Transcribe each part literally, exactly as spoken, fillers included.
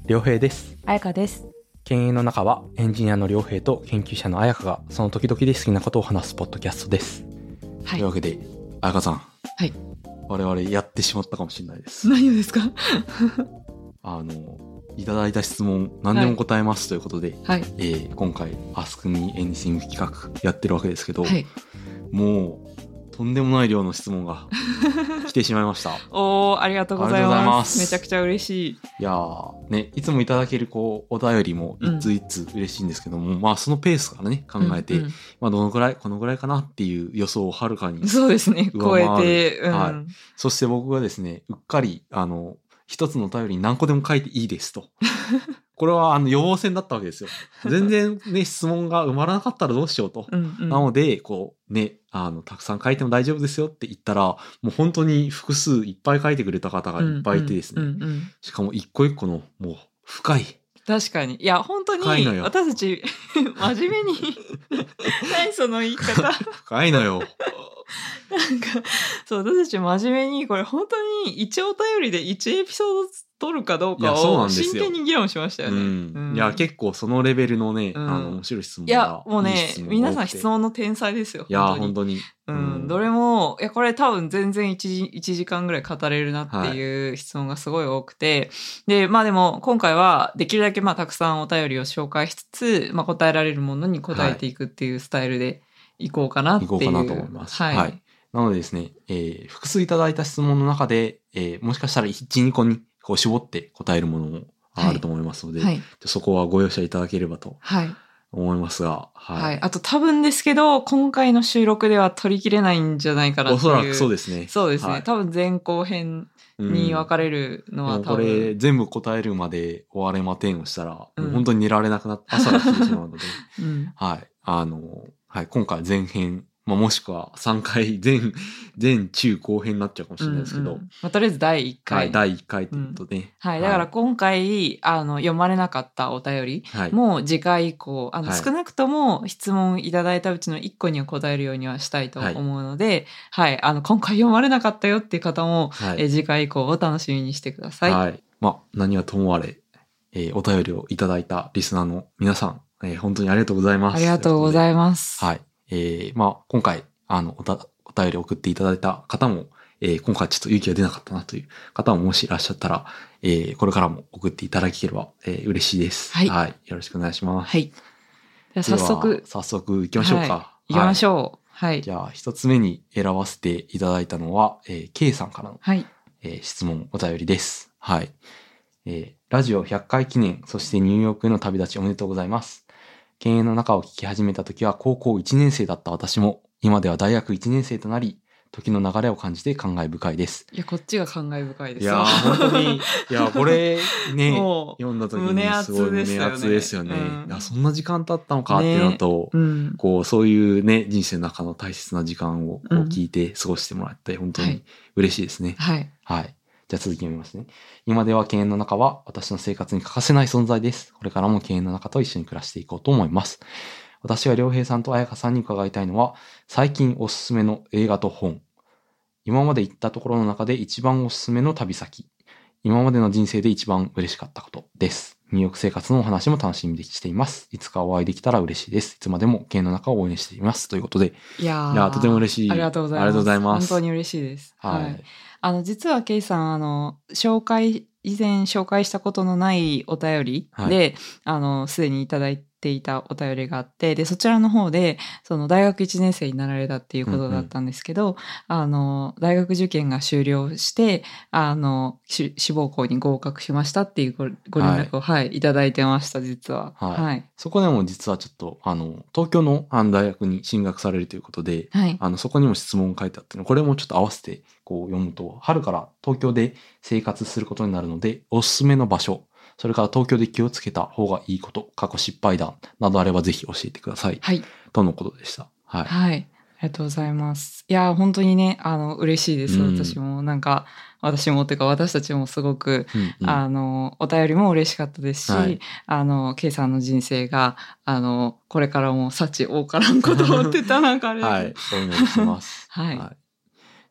良平です。 彩香です。 経営の中はエンジニアの良平と研究者の彩香がその時々で好きなことを話すポッドキャストです。はい、というわけで彩香さん、 はい、 我々やってしまったかもしれないです。 何をですか？ あのいただいた質問何でも答えますということで、はい、えー、今回 Ask Me Anything 企画やってるわけですけど、はい、もうとんでもない量の質問が来てしまいました。 おー、ありがとうございます。めちゃくちゃ嬉しい。 いやーね、いつもいただけるこうお便りも一通一通嬉しいんですけども、うん、まあそのペースからね考えて、うんうん、まあどのくらいこのぐらいかなっていう予想をはるかにそうですね超えて、うん、 はい。そして僕がですねうっかりあの一つのお便りに何個でも書いていいですと。これはあの予防線だったわけですよ。全然ね質問が埋まらなかったらどうしようと。うんうん、なのでこうねあのたくさん書いても大丈夫ですよって言ったらもう本当に複数いっぱい書いてくれた方がいっぱいいてですね。うんうんうんうん、しかも一個一個のもう深い。 確かにいや本当に私たち真面目に何その言い方深いのよ。 なんかそう私たち真面目にこれ本当にいちお便りでいちエピソード取るかどうかを真剣に議論しましたよね。 うんうん、いや結構そのレベルのね、うん、あの面白い質問がいやもうね皆さん質問の天才ですよ。 いや本当に、 うんうん、どれもいやこれ多分全然 1, 1時間ぐらい語れるなっていう質問がすごい多くて、はい、でまあでも今回はできるだけまあたくさんお便りを紹介しつつ、まあ、答えられるものに答えていくっていうスタイルでいこうかなっていう、はい、 いこうかなと思います。はい、はいなのでですね、えー、複数いただいた質問の中で、えー、もしかしたらいち、にこにこう絞って答えるものもあると思いますので、はいはい、そこはご容赦いただければと思いますが、はい。 はい。あと多分ですけど、今回の収録では取り切れないんじゃないかなっていう。 おそらくそうですね。 そうですね。はい、多分前後編に分かれるのは多分。 これ全部答えるまで終われまてんをしたら、うん、もう本当に寝られなくなって朝が来てしまうので、うん、はい。あの、はい。今回前編、まあ、もしくはさんかい全、全中後編になっちゃうかもしれないですけど。うんうんまあ、とりあえずだいいっかい。 はい、だいいっかいということで、うん。 はい。だから今回、あの、読まれなかったお便りもう次回以降、あの、はい、少なくとも質問いただいたうちのいっこには答えるようにはしたいと思うので、はい。はい、あの、今回読まれなかったよっていう方も、はい、え次回以降を楽しみにしてください。 はい。まあ、何はともあれ、えー、お便りをいただいたリスナーの皆さん、えー、本当にありがとうございます。 ありがとうございます。 はい。えー、まあ、今回、あの、おた、お便りを送っていただいた方も、えー、今回ちょっと勇気が出なかったなという方ももしいらっしゃったら、えー、これからも送っていただければ、えー、嬉しいです。はい。はい。よろしくお願いします。 はい。じゃあ早速。 早速行きましょうか。はい、 行きましょう。はい。 じゃあ、一つ目に選ばせていただいたのは、えー、K さんからの、はいえー、質問、お便りです。はい。えー、ラジオひゃっかい記念、そしてニューヨークへの旅立ちおめでとうございます。経営の中を聞き始めた時は高校いちねん生だった私も、今では大学いちねん生となり、時の流れを感じて感慨深いです。 いや、こっちが感慨深いです。 いや、本当に、いや、これね、読んだ時にすごい胸熱ですよね。うん、いや、そんな時間経ったのかっていうのと、ねうん、こう、そういうね、人生の中の大切な時間をこう聞いて過ごしてもらって、本当に嬉しいですね。はい。はい。じゃあ続き読みますね。今では経営の中は私の生活に欠かせない存在です。これからも経営の中と一緒に暮らしていこうと思います。私は良平さんと彩香さんに伺いたいのは、最近おすすめの映画と本、今まで行ったところの中で一番おすすめの旅先、今までの人生で一番嬉しかったことです。ニューヨーク生活のお話も楽しみにしています。いつかお会いできたら嬉しいです。いつまでも経営の中を応援しています。ということで。 いやー、 いやーとても嬉しい。 ありがとうございます。 ありがとうございます。 本当に嬉しいです。はい。はい、あの、実はケイさん、あの、紹介、以前紹介したことのないお便りで、はい、あの、すでにいただいていたお便りがあって、で、そちらの方で、その大学いちねん生になられたっていうことだったんですけど、うんうん、あの、大学受験が終了して、あの、志望校に合格しましたっていうご、ご連絡を、はい、はい、いただいてました、実は。 はい。はい、そこでも実はちょっと、あの、東京のあの大学に進学されるということで、はい、あの、そこにも質問書いてあっての、これもちょっと合わせてこう読むと、春から東京で生活することになるので、おすすめの場所、それから東京で気をつけた方がいいこと、過去失敗談などあればぜひ教えてください。はい。とのことでした。はい。 はい。ありがとうございます。いや、本当にね、あの、嬉しいです。うん、私も、なんか、私もというか私たちもすごく、うんうん、あの、お便りも嬉しかったですし、はい、あの、K さんの人生が、あの、これからも幸多からんことをって言ったなんかあれ。 はい。お願いします。 はい。はい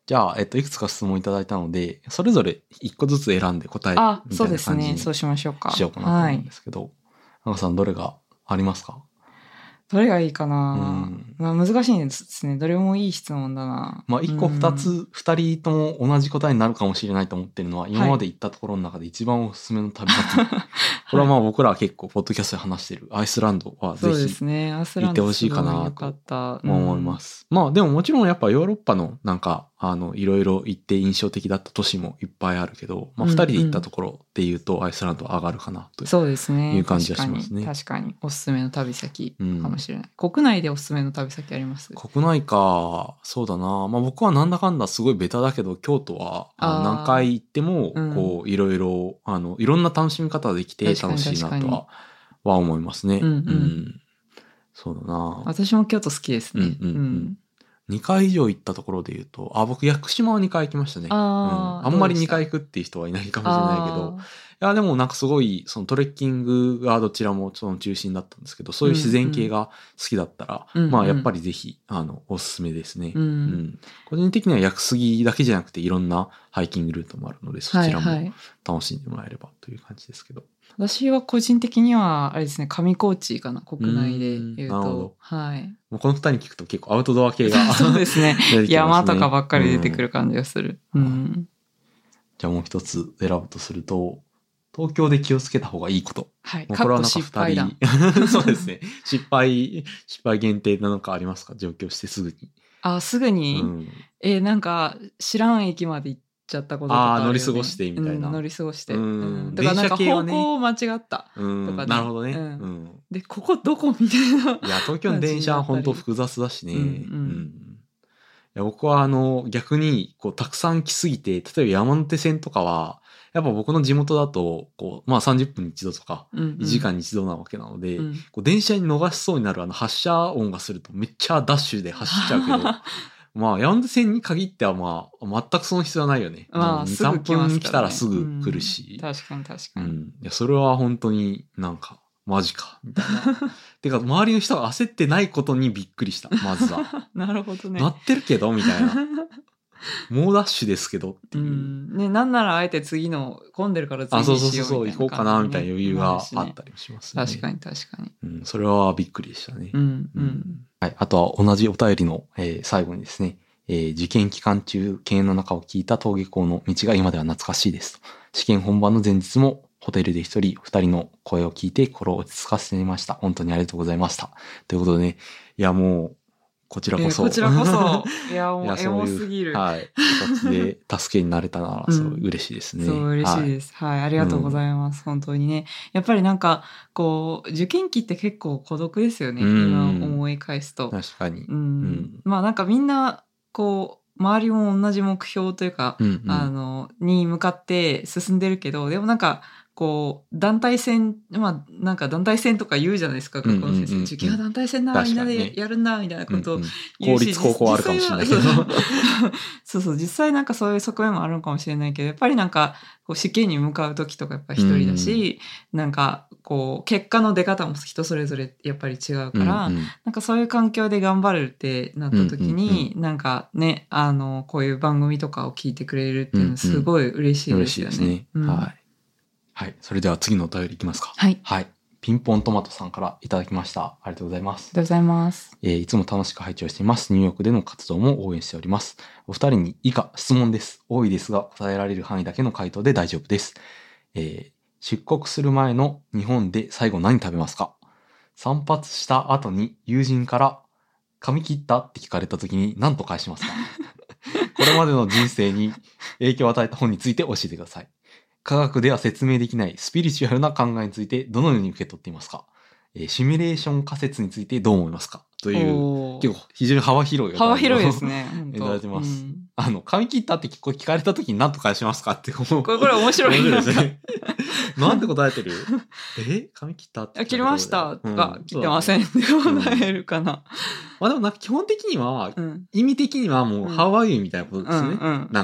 じゃあ、えっと、いくつか質問いただいたので、それぞれ一個ずつ選んで答えみたいな感じにそうですね。そうしましょうか。 しようかなと思うんですけど、はい、さんどれがありますか？ どれがいいかな、うんまあ、難しいですね。どれもいい質問だな。 まあ、一個二つ、二人とも同じ答えになるかもしれないと思ってるのは、今まで行ったところの中で一番おすすめの旅先。はい、これはまあ僕らは結構、ポッドキャストで話してるアイスランドはぜひ行ってほしいかなと思います。まあでももちろんやっぱヨーロッパのなんか、あの、いろいろ行って印象的だった都市もいっぱいあるけど、まあ二人で行ったところっていうとアイスランドは上がるかなという感じがしますね。 確かに。おすすめの旅先かもしれない。うん、国内でおすすめの旅先あります？ 国内か、そうだな。まあ僕はなんだかんだすごいベタだけど、京都は何回行っても、こう、いろいろ、あの、いろんな楽しみ方ができて楽しいなとは、は思いますね。うん、うんうん。そうだな。 私も京都好きですね。 うんうんうん。にかい以上行ったところで言うと、あ、僕、屋久島はにかい行きましたね。あ,、うん、あんまりにかい行くっていう人はいないかもしれないけど、いや、でもなんかすごい、そのトレッキングがどちらもその中心だったんですけど、そういう自然系が好きだったら、うんうん、まあやっぱりぜひ、あの、おすすめですね。うんうん、個人的には屋久杉だけじゃなくていろんなハイキングルートもあるので、そちらも楽しんでもらえればという感じですけど。 はいはい、私は個人的には、あれですね、上高地かな、国内で言うと。はい。 もうこの二人に聞くと結構アウトドア系がそうですね。ね山とかばっかり出てくる感じがする。うんうん、 じゃあもう一つ選ぶとすると、東京で気をつけた方がいいこと。 はい。 もうこれはなんか二人。そうですね。失敗、失敗限定なのかありますか？上京してすぐに。 あ、すぐに、うん、えー、なんか知らん駅まで行っちゃったこととかあるよね。 ああ、乗り過ごしてみたいな。 うん、乗り過ごして。うん。だからなんか方向を間違ったとか、ね。 なるほどね。 うん。で、ここどこみたいな。いや、東京の電車は本当複雑だしね。うん、うん。いや僕はあの逆にこうたくさん来すぎて、例えば山手線とかはやっぱ僕の地元だとこうまあさんじゅっぷんに一度とかいちじかんに一度なわけなので、うんうん、こう電車に逃しそうになるあの発車音がするとめっちゃダッシュで走っちゃうけどまあ山手線に限ってはまあ全くその必要はないよね。まあに、さんぷん来たらすぐ来るし、 うん、確かに確かに、うん、 いやそれは本当になんかマジかみたいなてか周りの人が焦ってないことにびっくりした。まずはなるほどね。 なってるけどみたいなもうダッシュですけどっていう、 うんね、なんならあえて次の混んでるから次にしようみたいな、ね、あそうそうそう行こうかなみたいな余裕があったりしますね。 確かに確かに、 うん、それはびっくりでしたね。 うんうん、 はい、あとは同じお便りの、えー、最後にですね、えー、受験期間中経営の中を聞いた登下校の道が今では懐かしいですと。試験本番の前日もホテルで一人二人の声を聞いて心を落ち着かせていました。本当にありがとうございました。ということでね、いやもうこちらこそ、 えー、こちらこそいやもうエモすぎる、 はい、形で助けになれたならすごい嬉しいですね。 うん、そう嬉しいです、はい、はい、ありがとうございます、うん、本当にね。やっぱりなんかこう受験期って結構孤独ですよね、うん、今思い返すと。 確かに、 うんうん、まあなんかみんなこう周りも同じ目標というか、うんうん、あのに向かって進んでるけど、でもなんかこう団体戦、まあなんか団体戦とか言うじゃないですか、学校の先生、うんうんうん、受験は団体戦な、みんなでやるんだみたいなことを言うし、 うんうん、公立高校あるかもしれないけどそうそう、実際なんかそういう側面もあるのかもしれないけど、やっぱりなんかこう試験に向かう時とかやっぱ一人だし、うん、なんかこう結果の出方も人それぞれやっぱり違うから、うんうん、なんかそういう環境で頑張るってなった時に、うんうんうん、なんかね、あのこういう番組とかを聞いてくれるっていうのはすごい嬉しいですよね。 うんうん、嬉しいですね、うん、はい。はい。それでは次のお便りいきますか。 はい。 はい。ピンポントマトさんからいただきました。ありがとうございます。 ありがとうございます。 えー、いつも楽しく拝聴しています。ニューヨークでの活動も応援しております。お二人に以下質問です。多いですが答えられる範囲だけの回答で大丈夫です。えー、出国する前の日本で最後何食べますか？散髪した後に友人から髪切ったって聞かれた時に何と返しますか？これまでの人生に影響を与えた本について教えてください。科学では説明できないスピリチュアルな考えについてどのように受け取っていますか？えー、シミュレーション仮説についてどう思いますか？という結構非常に幅広い幅広いですね。 いただいてます。うん、あの髪切ったって聞かれた時に何と返しますかってこれこれ面白いですね。なんて答えてる？え髪切ったって切りましたとか、うん、切ってませんって答えるかな。うん、 まあでもなんか基本的には、うん、意味的にはもうハワイみたいなことですね。うんうん、なんか。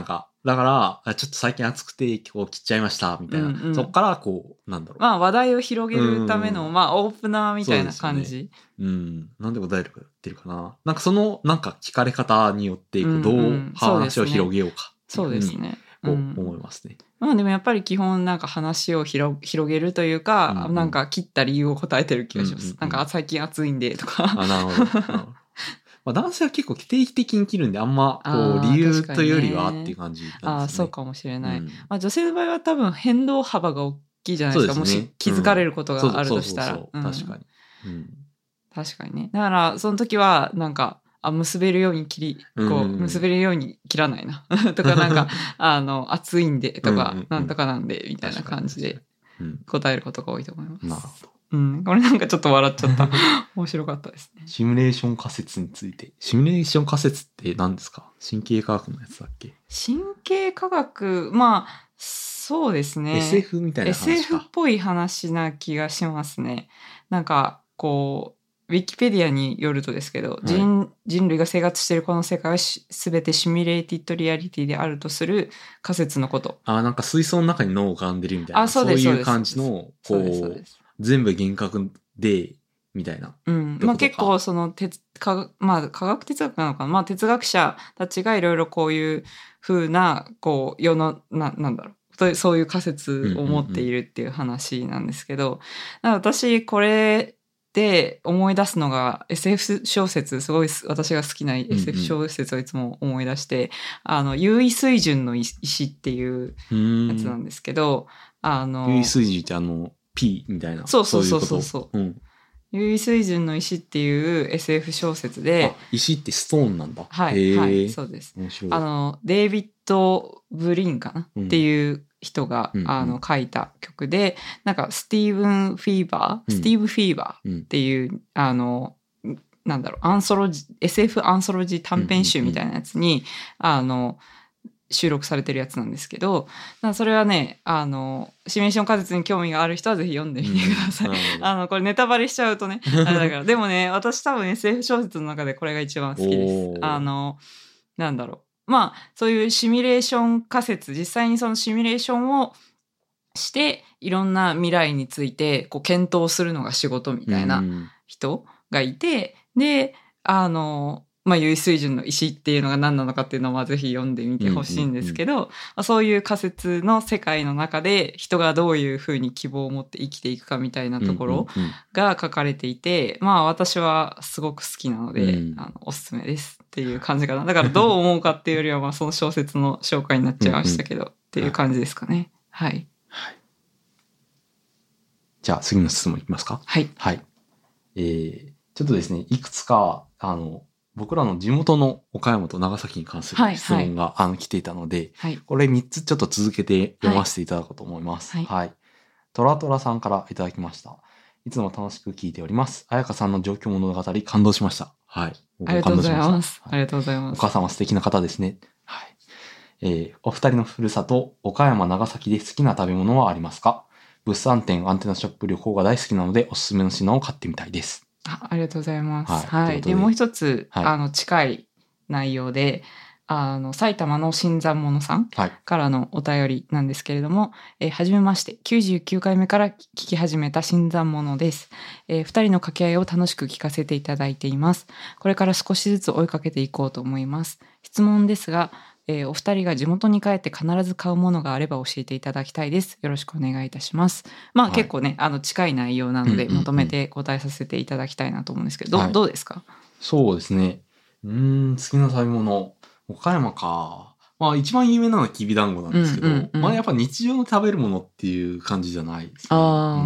だから、ちょっと最近暑くて今日切っちゃいました、みたいな。うんうん、そっから、こう、なんだろう。 まあ、話題を広げるための、まあ、オープナーみたいな感じ。 う, ね、うん。なんで答えるか言ってるかな。なんかその、なんか聞かれ方によって、どう話を広げようか。 そうですね。 こう思いますね。 まあでもやっぱり基本なんか話を広げるというか、うんうん、なんか切った理由を答えてる気がします。うんうんうん、なんか最近暑いんでとか。 あ、なるほど。まあ、男性は結構定期的に切るんで、あんまこう理由というよりはっていう感じなんですね。 ああ、そうかもしれない。うん、まあ、女性の場合は多分変動幅が大きいじゃないですか。すね、もし気づかれることがあるとしたら。 確かに、うん。 確かにね。だからその時はなんか、あ、結べるように切り、こう、結べるように切らないな。とかなんか、あの、暑いんでとか、なんとかなんで、みたいな感じで答えることが多いと思います。 なるほど。 うん。これなんかちょっと笑っちゃった。面白かったですね。 シミュレーション仮説について。シミュレーション仮説って何ですか？神経科学のやつだっけ？ 神経科学、まあ、そうですね。 エスエフ みたいな話か。 エスエフ っぽい話な気がしますね。なんか、こう、ウィキペディアによるとですけど、はい、人, 人類が生活しているこの世界はすべてシミュレーティッドリアリティであるとする仮説のこと。 あ、なんか水槽の中に脳が浮かんでるみたいな。あ、そうです。そういう感じの、こう、全部幻覚で、みたいな。 うん。まあ結構その哲科、まあ科学哲学なのかな。まあ哲学者たちがいろいろこういう風な、こう、世の、な、なんだろう。そういう仮説を持っているっていう話なんですけど、うんうんうん、私これで思い出すのが エスエフ 小説、すごい私が好きな エスエフ 小説をいつも思い出して、うんうん、あの、優位水準の石っていうやつなんですけど、あの、 優位水準ってあの、P みたいな。 そうそうそうそうそう。うん、優位水準の石っていう エスエフ 小説で。 あ、石ってストーンなんだ。 はい、はい、そうです。面白い。あの、デイビッド・ブリンかな、うん、っていう人が、うんうん、あの、書いた曲で、なんか、スティーブン・フィーバー、うん、スティーブ・フィーバーっていう、うん、あの、なんだろう、アンソロジー、エスエフ アンソロジー短編集みたいなやつに、うんうんうん、あの、収録されてるやつなんですけど、それはね、あの、シミュレーション仮説に興味がある人はぜひ読んでみてください。うん、あの、これネタバレしちゃうとね、あれだから。でもね、私多分 エスエフ 小説の中でこれが一番好きです。あの、なんだろう。まあ、そういうシミュレーション仮説、実際にそのシミュレーションをして、いろんな未来について、こう、検討するのが仕事みたいな人がいて、うん、で、あの、まあ、優位水準の石っていうのが何なのかっていうのはぜひ読んでみてほしいんですけど、うんうんうん、まあ、そういう仮説の世界の中で人がどういうふうに希望を持って生きていくかみたいなところが書かれていて、まあ私はすごく好きなので、うん、あのおすすめですっていう感じかな。だからどう思うかっていうよりはまあその小説の紹介になっちゃいましたけど、うんうん、っていう感じですかね。はい。はい、 じゃあ次の質問いきますか。 はい。 はい。えー、ちょっとですね、いくつか、あの、僕らの地元の岡山と長崎に関する質問が、はいはい、あの来ていたので、はい、これみっつちょっと続けて読ませていただこうと思います。はい。はい、トラトラさんからいただきました。いつも楽しく聞いております。彩香さんの状況物語感動しました。はい。 ありがとうございます。ありがとうございます。 お母様素敵な方ですね。はい。えー、お二人のふるさと、岡山、長崎で好きな食べ物はありますか？物産展、アンテナショップ旅行が大好きなので、おすすめの品を買ってみたいです。 あ, ありがとうございます。はい。はい、で、もう一つ、はい、あの、近い内容で、あの、埼玉の新参者さんからのお便りなんですけれども、はい、えー、はじめまして、きゅうじゅうきゅうかいめから聞き始めた新参者です。えー、二人の掛け合いを楽しく聞かせていただいています。これから少しずつ追いかけていこうと思います。質問ですが、えー、お二人が地元に帰って必ず買うものがあれば教えていただきたいです。よろしくお願いいたします。まあ、はい、結構ね、あの近い内容なので、まとめて答えさせていただきたいなと思うんですけど、はい、ど, どうですか？ そうですね。うーん、好きな食べ物。岡山か。まあ一番有名なのはきびだんごなんですけど、うんうんうん、まあやっぱ日常の食べるものっていう感じじゃないですね。あ、うん、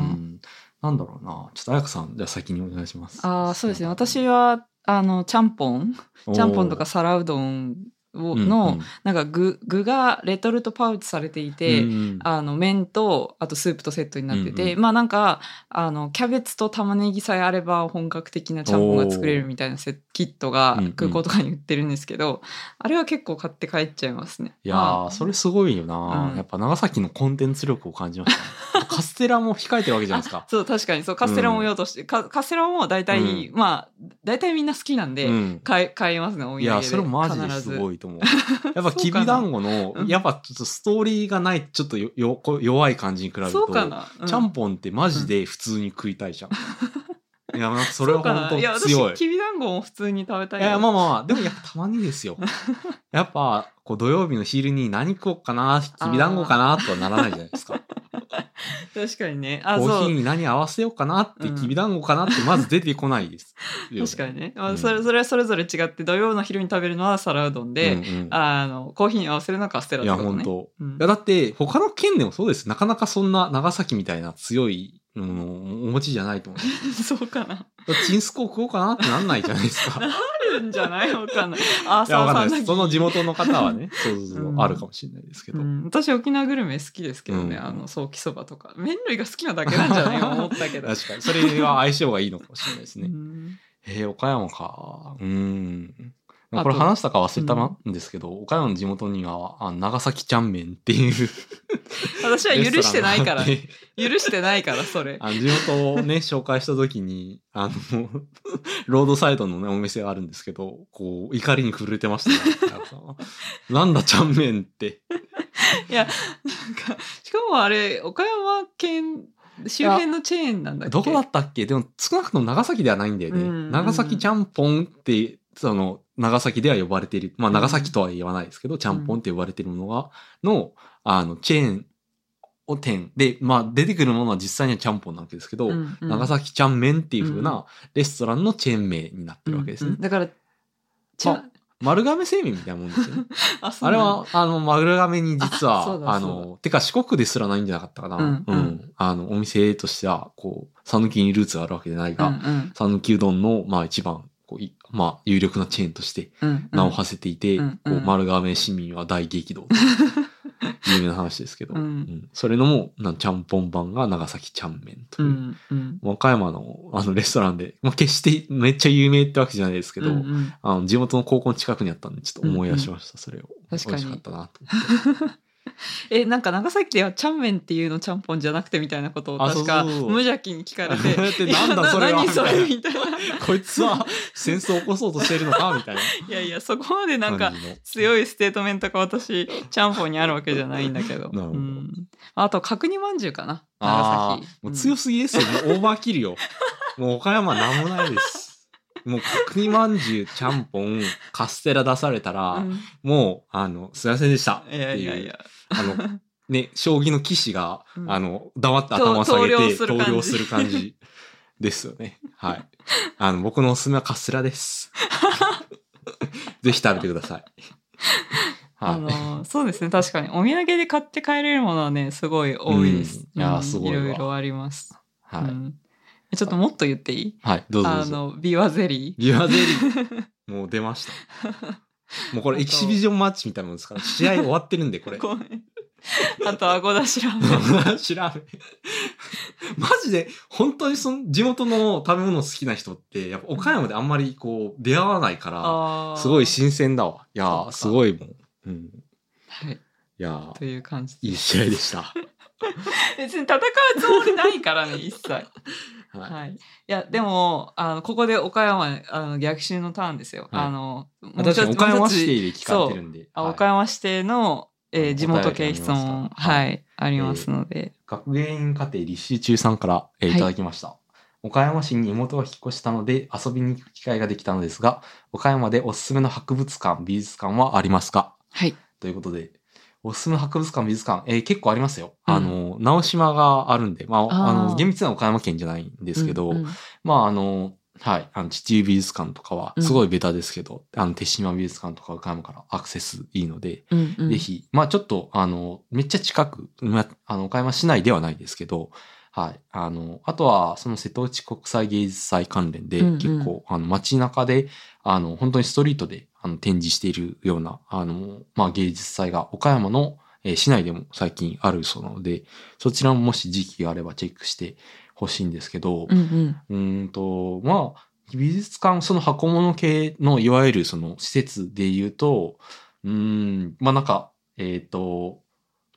なんだろうな。ちょっと彩香さん、じゃあ先にお願いします。 あ、そうですね。私は、あの、ちゃんぽんちゃんぽんとか皿うどんの、うんうん、なんか具、具がレトルトパウチされていて、うんうん、あの、麺と、あとスープとセットになってて、うんうん、まあなんか、あの、キャベツと玉ねぎさえあれば本格的なちゃんぽんが作れるみたいなセキットが空港とかに売ってるんですけど、うんうん、あれは結構買って帰っちゃいますね。 いやー、それすごいよな、うん、やっぱ長崎のコンテンツ力を感じましたね。カステラも控えてるわけじゃないですか。 そう、確かにそう、カステラも用として、うん、カステラも大体、うん、まあ、大体みんな好きなんで、うん、買い、買いますね、お土産で。 いや、それマジですごいいと思う。やっぱきびだんごの、やっぱちょっとストーリーがない、ちょっとよよ弱い感じに比べると、うん、ちゃんぽんってマジで普通に食いたいじゃん。うん、いや、なんかそれは本当強い。いや、 私、きびだんごも普通に食べたいよ。 いや、まあまあまあ、でもやっぱたまにですよ。やっぱ、こう土曜日の昼に何食おうかな、きびだんごかな、とはならないじゃないですか。 確かにね。 あ、コーヒーに何合わせようかなって、きびだんごかなってまず出てこないです。 確かにね。まあ、それ、それはそれぞれ違って、土曜の昼に食べるのは皿うどんで、うんうん、あの、コーヒーに合わせるのはカステラってことね。 いや、本当、うん、いや、だって、他の県でもそうです。なかなかそんな長崎みたいな強いものをお持ちじゃないと思う。 そうかな。 チンスコー食おうかなってなんないじゃないですか。 なるんじゃないわかんない。あ、 そうわかんないです。その地元の方はね、そうそうそう、うん、あるかもしれないですけど。 うん、私沖縄グルメ好きですけどね、うん、あの、ソーキそばとか。麺類が好きなだけなんじゃない思ったけど。 確かに。それは相性がいいのかもしれないですね。うん、えー、岡山か。うん。これ話したか忘れたんですけど、うん、岡山の地元には、あ長崎ちゃんめんっていう。 私は許してないから。許してないから、それ。 あの地元をね、紹介した時に、あの、ロードサイドのね、お店があるんですけど、こう、怒りに震えてましたね。なんだちゃんめんって。 いや、なんか、しかもあれ、岡山県、周辺のチェーンなんだっけ？ どこだったっけ？でも少なくとも長崎ではないんだよね。うんうん、長崎ちゃんぽんって、その、長崎では呼ばれている。まあ、長崎とは言わないですけど、うん、ちゃんぽんって呼ばれているものが、の、あの、チェーンを店で、まあ、出てくるものは実際にはちゃんぽんなわけですけど、うんうん、長崎ちゃんめんっていう風なレストランのチェーン名になってるわけですね。うんうん、 だから、 まあ、丸亀製麺みたいなもんですよね。あ, あれは、あの、丸亀に実は、あ, あの、てか四国ですらないんじゃなかったかな。うん、うんうん。あの、お店としては、こう、讃岐にルーツがあるわけじゃないが、讃岐、うんうん、うどんの、まあ一番、こうまあ、有力なチェーンとして名を馳せていて、うんうん、こう丸亀市民は大激怒。有名な話ですけど、うんうん、それのもなんちゃんぽん版が長崎ちゃんめんという、うんうん、和歌山のあのレストランで、まあ、決してめっちゃ有名ってわけじゃないですけど、うんうん、あの地元の高校の近くにあったんでちょっと思い出しました、うんうん、それを。確かに美味しかったなと思って。 え、なんか長崎ではちゃんめんっていうのちゃんぽんじゃなくてみたいなことを確か無邪気に聞かれて。 なんだそれは何それみたいな。 こいつは戦争を起こそうとしてるのかみたいな。いやいや、そこまでなんか強いステートメントが私、ちゃんぽんにあるわけじゃないんだけど。なるほど。うん、あと、角煮まんじゅうかな。長崎。 もう強すぎですよね。オーバーキルよ。もう岡山なんもないです。もう角煮まんじゅう、ちゃんぽん、カステラ出されたら、うん、もう、あの、すいませんでしたっていう。いやいやいや。あの、ね、将棋の棋士が、うん、あの、黙って頭を下げて、投了する感じですよね。はい。あの、僕のおすすめはカステラです。ぜひ食べてください。 はい、あの、そうですね。確かに。お土産で買って帰れるものはね、すごい多いです。 うん、いや、すごいわ。 いろいろあります。 はい、うん。 ちょっともっと言っていい？ はい、どうぞどうぞ。 あの、ビワゼリー。 ビワゼリー。もう出ました。もうこれエキシビジョンマッチみたいなもんですから、試合終わってるんで、これ。 ごめん。あと、あごだしラーメン。 あごだしラーメン。マジで、本当にその地元の食べ物好きな人って、やっぱ岡山であんまりこう、出会わないから、すごい新鮮だわ。いやー、すごいもん。うん。 はい。 いやー、 という感じいい試合でした。 別に戦うつもりないからね、一切。はい、はい。いや、でも、あの、ここで岡山、あの、逆襲のターンですよ。はい、あの、 確かに岡山指定で聞かれてるんで。 はい、岡山指定の、えー、地元系質問、はい、ありますので。 えー、学芸員課程立志中さんから、えー、いただきました。はい、岡山市に妹が引っ越したので遊びに行く機会ができたのですが、岡山でおすすめの博物館、美術館はありますか？ はい。 ということで、おすすめの博物館、美術館、えー、結構ありますよ。うん、あの、直島があるんで、まあ、あ, あの、厳密な岡山県じゃないんですけど、うんうん、まあ、あの、はい、あの、地中美術館とかは、すごいベタですけど、うん、あの、手島美術館とか岡山からアクセスいいので、うんうん、ぜひ、まあ、ちょっと、あの、めっちゃ近く、まあの、岡山市内ではないですけど、はい。あの、あとは、その瀬戸内国際芸術祭関連で、うんうん、結構、あの、街中で、あの、本当にストリートで、あの、展示しているような、あの、まあ、芸術祭が岡山の、えー、市内でも最近あるそうなので、そちらももし時期があればチェックしてほしいんですけど、うん、うん、うんと、まあ、美術館、その箱物系の、いわゆるその施設で言うと、うーん、まあなんか、えっと、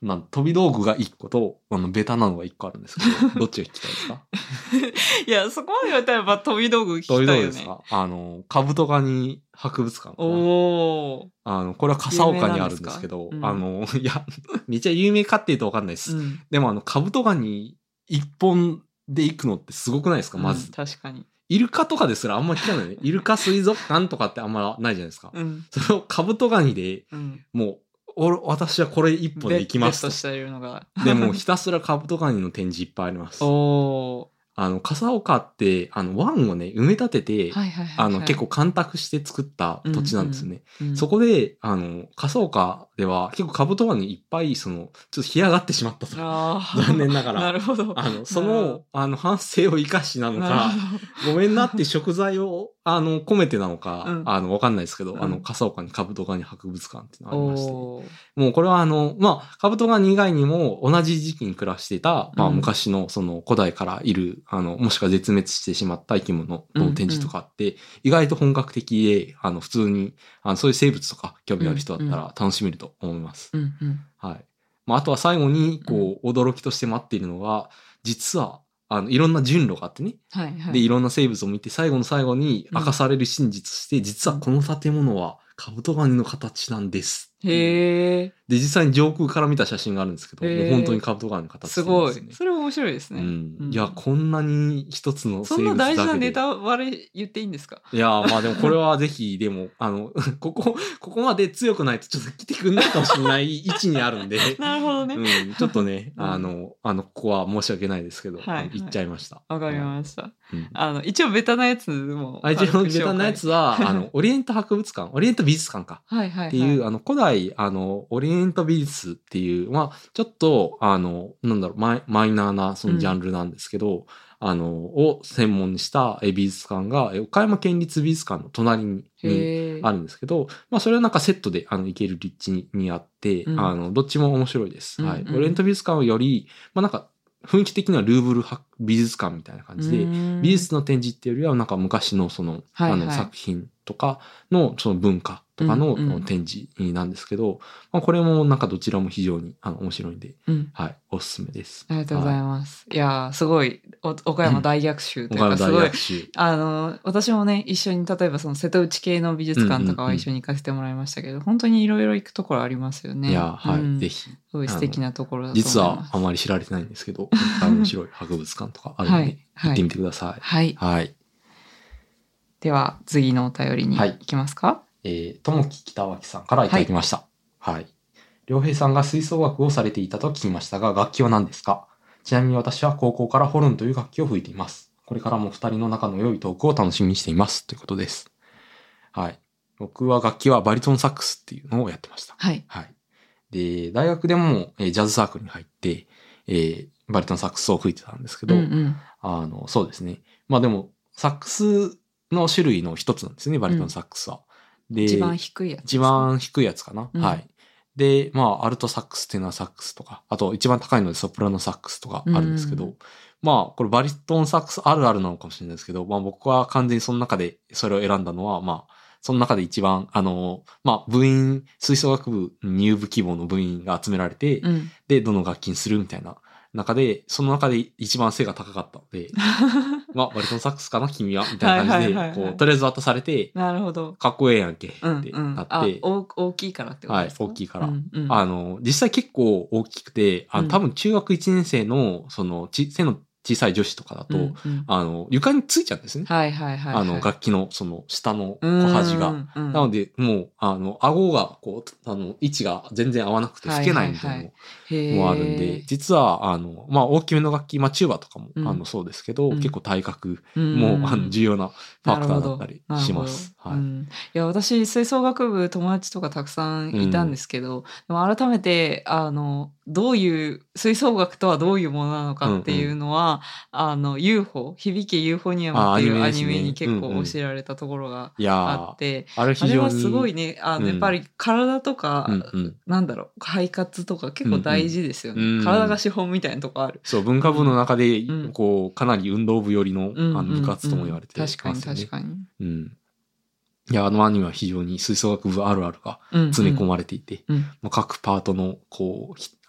なん飛び道具がいっことあのベタなのがいっこあるんですけどどっちが聞きたいですか？ いやそこまで言われたらやっぱ飛び道具聞きたいよね。 飛び道具ですか？あのカブトガニ博物館かな。 おあのこれは笠岡にあるんですけど、うん、あのいやめっちゃ有名かっていうと分かんないです、うん、でもあのカブトガニ一本で行くのってすごくないですか？まず、 うん、確かにイルカとかですらあんま聞かないね。イルカ水族館とかってあんまないじゃないですか、うん、それをカブトガニで、うん、もう俺私はこれ一本で行きますと。 ベッドしてるのがでもひたすらカブトガニの展示いっぱいあります。 おあの笠岡ってあの湾をね埋め立てて、はいはいはいはい、あの結構干拓して作った土地なんですよね、うんうんうん、そこであの笠岡では結構カブトガニいっぱいそのちょっと干上がってしまったと。残念ながらなるほど。 あのそのあの反省を生かしなのかごめんなって食材をあの込めてなのか、うん、あのわかんないですけど、うん、あの笠岡にカブトガニ博物館っていうのがありまして、もうこれはあのまあカブトガニ以外にも同じ時期に暮らしていた、まあ、昔のその古代からいるあのもしくは絶滅してしまった生き物の展示とかあって、うんうん、意外と本格的であの普通にあのそういう生物とか興味ある人だったら楽しめると思います、うんうん、はい。まあ、あとは最後にこう驚きとして待っているのが、実はあのいろんな順路があってね、はいはい、でいろんな生物を見て最後の最後に明かされる真実として、うん、実はこの建物はカブトガニの形なんですへー。 で実際に上空から見た写真があるんですけど、もう本当にカブトガニの形すごい。それ面白いですね、 うんうん、いやこんなに一つの生物だけでそんな大事なネタバレ言っていいんですか？ いやまあでもこれはぜひでもあのここここまで強くないとちょっと来てくんないかもしれない位置にあるんでなるほどね、 うん、ちょっとね、うん、あのあのここは申し訳ないですけど、はいはい、言っちゃいました。 わかりました、うん、あの一応ベタなやつもあ一応ベタなやつはあのオリエント博物館オリエント美術館かはいはい、はい、 っていうあの古代あのオリエント美術っていうまあちょっとあのなんだろうマイマイナーなそのジャンルなんですけど、うん、あのを専門にした美術館が岡山県立美術館の隣にあるんですけど、まあそれはなんかセットであの行ける立地に、にあって、うん、あのどっちも面白いです。うんうん、はい。オリエント美術館よりまあなんか雰囲気的にはルーブル美術館みたいな感じで、美術の展示っていうよりはなんか昔のその、はいはい、あの作品とかのその文化とかの展示なんですけど、うんうん、まあ、これもなんかどちらも非常にあの面白いんで、うん、はい、おすすめです。 ありがとうございます。はい、いやすごい岡山大逆襲というかすごい、あの私もね一緒に例えばその瀬戸内系の美術館とかは一緒に行かせてもらいましたけど、うんうんうん、本当にいろいろ行くところありますよね。 いやはい、うん、ぜひすごい素敵なところだと思います。 実はあまり知られてないんですけど面白い博物館とかあるので、はい、行ってみてください。 はい、はいはい、では次のお便りに行きますか。はい、 えー、ともき北脇さんからいただきました。はい。良平さんが吹奏楽をされていたと聞きましたが、楽器は何ですか？ちなみに私は高校からホルンという楽器を吹いています。これからも二人の仲の良いトークを楽しみにしています。ということです。はい。僕は楽器はバリトンサックスっていうのをやってました。 はい。 はい。で、大学でも、えー、ジャズサークルに入って、えー、バリトンサックスを吹いてたんですけど、うんうん、あの、そうですね。まあでも、サックスの種類の一つなんですね、バリトンサックスは。 うん、で、一番低いやつ、ね。 一番低いやつかな。うん、はい。で、まあ、アルトサックス、テナーサックスとか、あと一番高いのでソプラノサックスとかあるんですけど、うん、まあ、これバリトンサックスあるあるなのかもしれないですけど、まあ僕は完全にその中でそれを選んだのは、まあ、その中で一番、あの、まあ、部員、吹奏楽部入部希望の部員が集められて、うん、で、どの楽器にするみたいな中で、その中で一番背が高かったので、まあ、バリトンサックスかな君はみたいな感じで、はいはいはいはい、こう、とりあえず渡されて、 なるほど。 かっこええやんけってなって、うんうん、 あ、大きいからってことですか？ はい、大きいから。うんうん、あの、実際結構大きくて、あの多分中学いちねん生の、その、ち背の小さい女子とかだと、うんうん、あの、床についちゃうんですね。 はいはいはい、はい。あの、楽器の、その、下の小端が。うんうん、なので、もう、あの、顎が、こう、あの、位置が全然合わなくて吹けないみたいなのもあるんで、はいはいはい、実は、あの、まあ、大きめの楽器、まあ、チューバとかも、うん、あの、そうですけど、うん、結構体格も、うん、あの、重要なファクターだったりします。はい。うん、 いや、私、吹奏楽部友達とかたくさんいたんですけど、うん、でも改めて、あの、どういう、吹奏楽とはどういうものなのかっていうのは、うんうん、あの、ユーフォー、響けユーフォニアムっていうアニメに結構教えられたところがあって、 うんうん、あれ非常にあれはすごいね、あの、うん、やっぱり体とか、うんうん、なんだろう、肺活とか結構大事ですよね。うんうん、体が資本みたいなとこある。 そう、文化部の中で、こう、かなり運動部寄りの、うん、あの部活とも言われてますよね。 確かに確かに。 うん。いや、あのアニメは非常に吹奏楽部あるあるが詰め込まれていて、うんうん、各パートの、こう、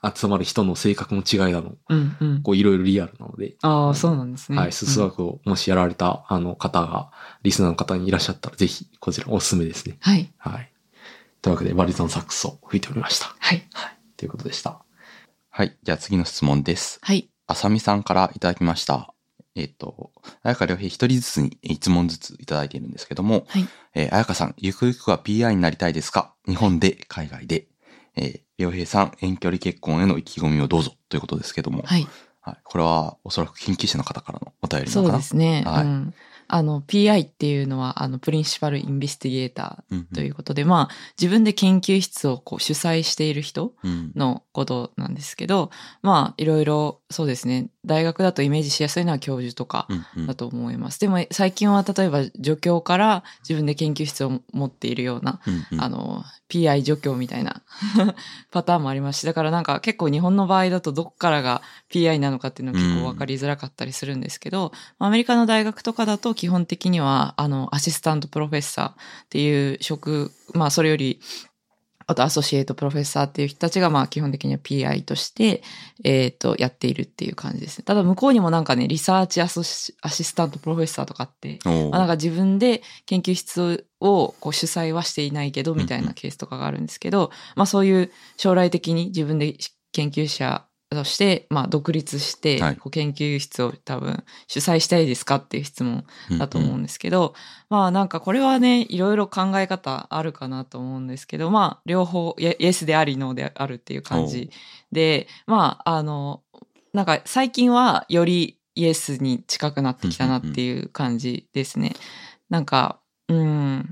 集まる人の性格の違いなの、 うんうん、 こういろいろリアルなので。 ああ、そうなんですね。 はい。すす学をもしやられたあの方が、リスナーの方にいらっしゃったら、ぜひこちらおすすめですね。 はい。 はい。というわけで、バリザンサックスを吹いておりました。 はい。 はい。ということでした。 はい。じゃあ次の質問です。 はい。 あさみさんからいただきました。えっ、ー、と、綾香良平一人ずつに一問ずついただいているんですけども、 はい。 えー、綾香さん、ゆくゆくは ピーアイ になりたいですか？日本で、海外で。えー、良平さん、遠距離結婚への意気込みをどうぞということですけども。 はい。 はい。これはおそらく研究者の方からのお便りなのかな？ そうですね。 はい。 うん、あの ピーアイ っていうのはあのプリンシパルインベスティゲーターということで、うんうん、まあ自分で研究室をこう主催している人のことなんですけど、うん、まあいろいろそうですね。大学だとイメージしやすいのは教授とかだと思います。うんうん、でも最近は例えば助教から自分で研究室を持っているような、うんうん、あの ピーアイ 助教みたいなパターンもありますし、だからなんか結構日本の場合だとどっからが ピーアイ なのかっていうのは結構分かりづらかったりするんですけど、うん、アメリカの大学とかだと基本的にはあのアシスタントプロフェッサーっていう職、まあそれよりあとアソシエイトプロフェッサーっていう人たちがまあ基本的には ピーアイ として、えっと、やっているっていう感じですね。ただ向こうにもなんかね、リサーチアソシアシスタントプロフェッサーとかって、まあ、なんか自分で研究室をこう主催はしていないけどみたいなケースとかがあるんですけど、まあそういう将来的に自分で研究者として、まあ独立して、こう研究室を多分主催したいですかっていう質問だと思うんですけど、うんうん、まあなんかこれはね、いろいろ考え方あるかなと思うんですけど、まあ両方、イエスでありノーであるっていう感じで、まああの、なんか最近はよりイエスに近くなってきたなっていう感じですね。うんうんうん、なんか、うん、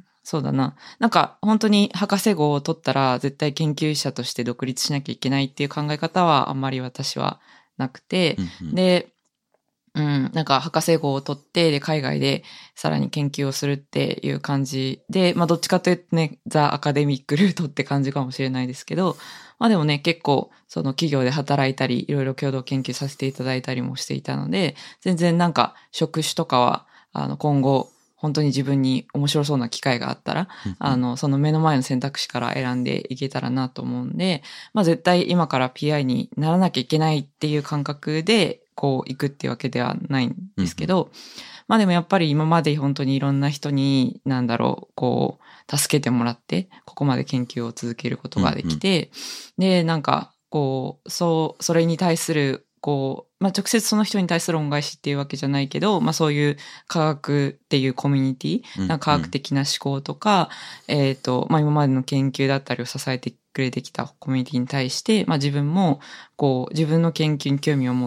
そうだな。なんか本当に博士号を取ったら絶対研究者として独立しなきゃいけないっていう考え方はあんまり私はなくて、うんうん、で、うん、なんか博士号を取って、で、海外でさらに研究をするっていう感じで、まあどっちかというとね、ザ・アカデミックルートって感じかもしれないですけど、まあでもね、結構その企業で働いたり、いろいろ共同研究させていただいたりもしていたので、全然なんか職種とかは、あの今後、本当に自分に面白そうな機会があったら、うんうん、あの、その目の前の選択肢から選んでいけたらなと思うんで、まあ絶対今から ピーアイ にならなきゃいけないっていう感覚で、こう行くっていうわけではないんですけど、うんうん、まあでもやっぱり今まで本当にいろんな人に、なんだろう、こう、助けてもらって、ここまで研究を続けることができて、うんうん、で、なんか、こう、そう、それに対する、こう、まあ、直接その人に対する恩返しっていうわけじゃないけど、まあ、そういう科学っていうコミュニティ、うんうん、科学的な思考とか、えっと、まあ、今までの研究だったりを支えてくれてきたコミュニティに対して、まあ、自分も、こう、自分の研究に興味を持って、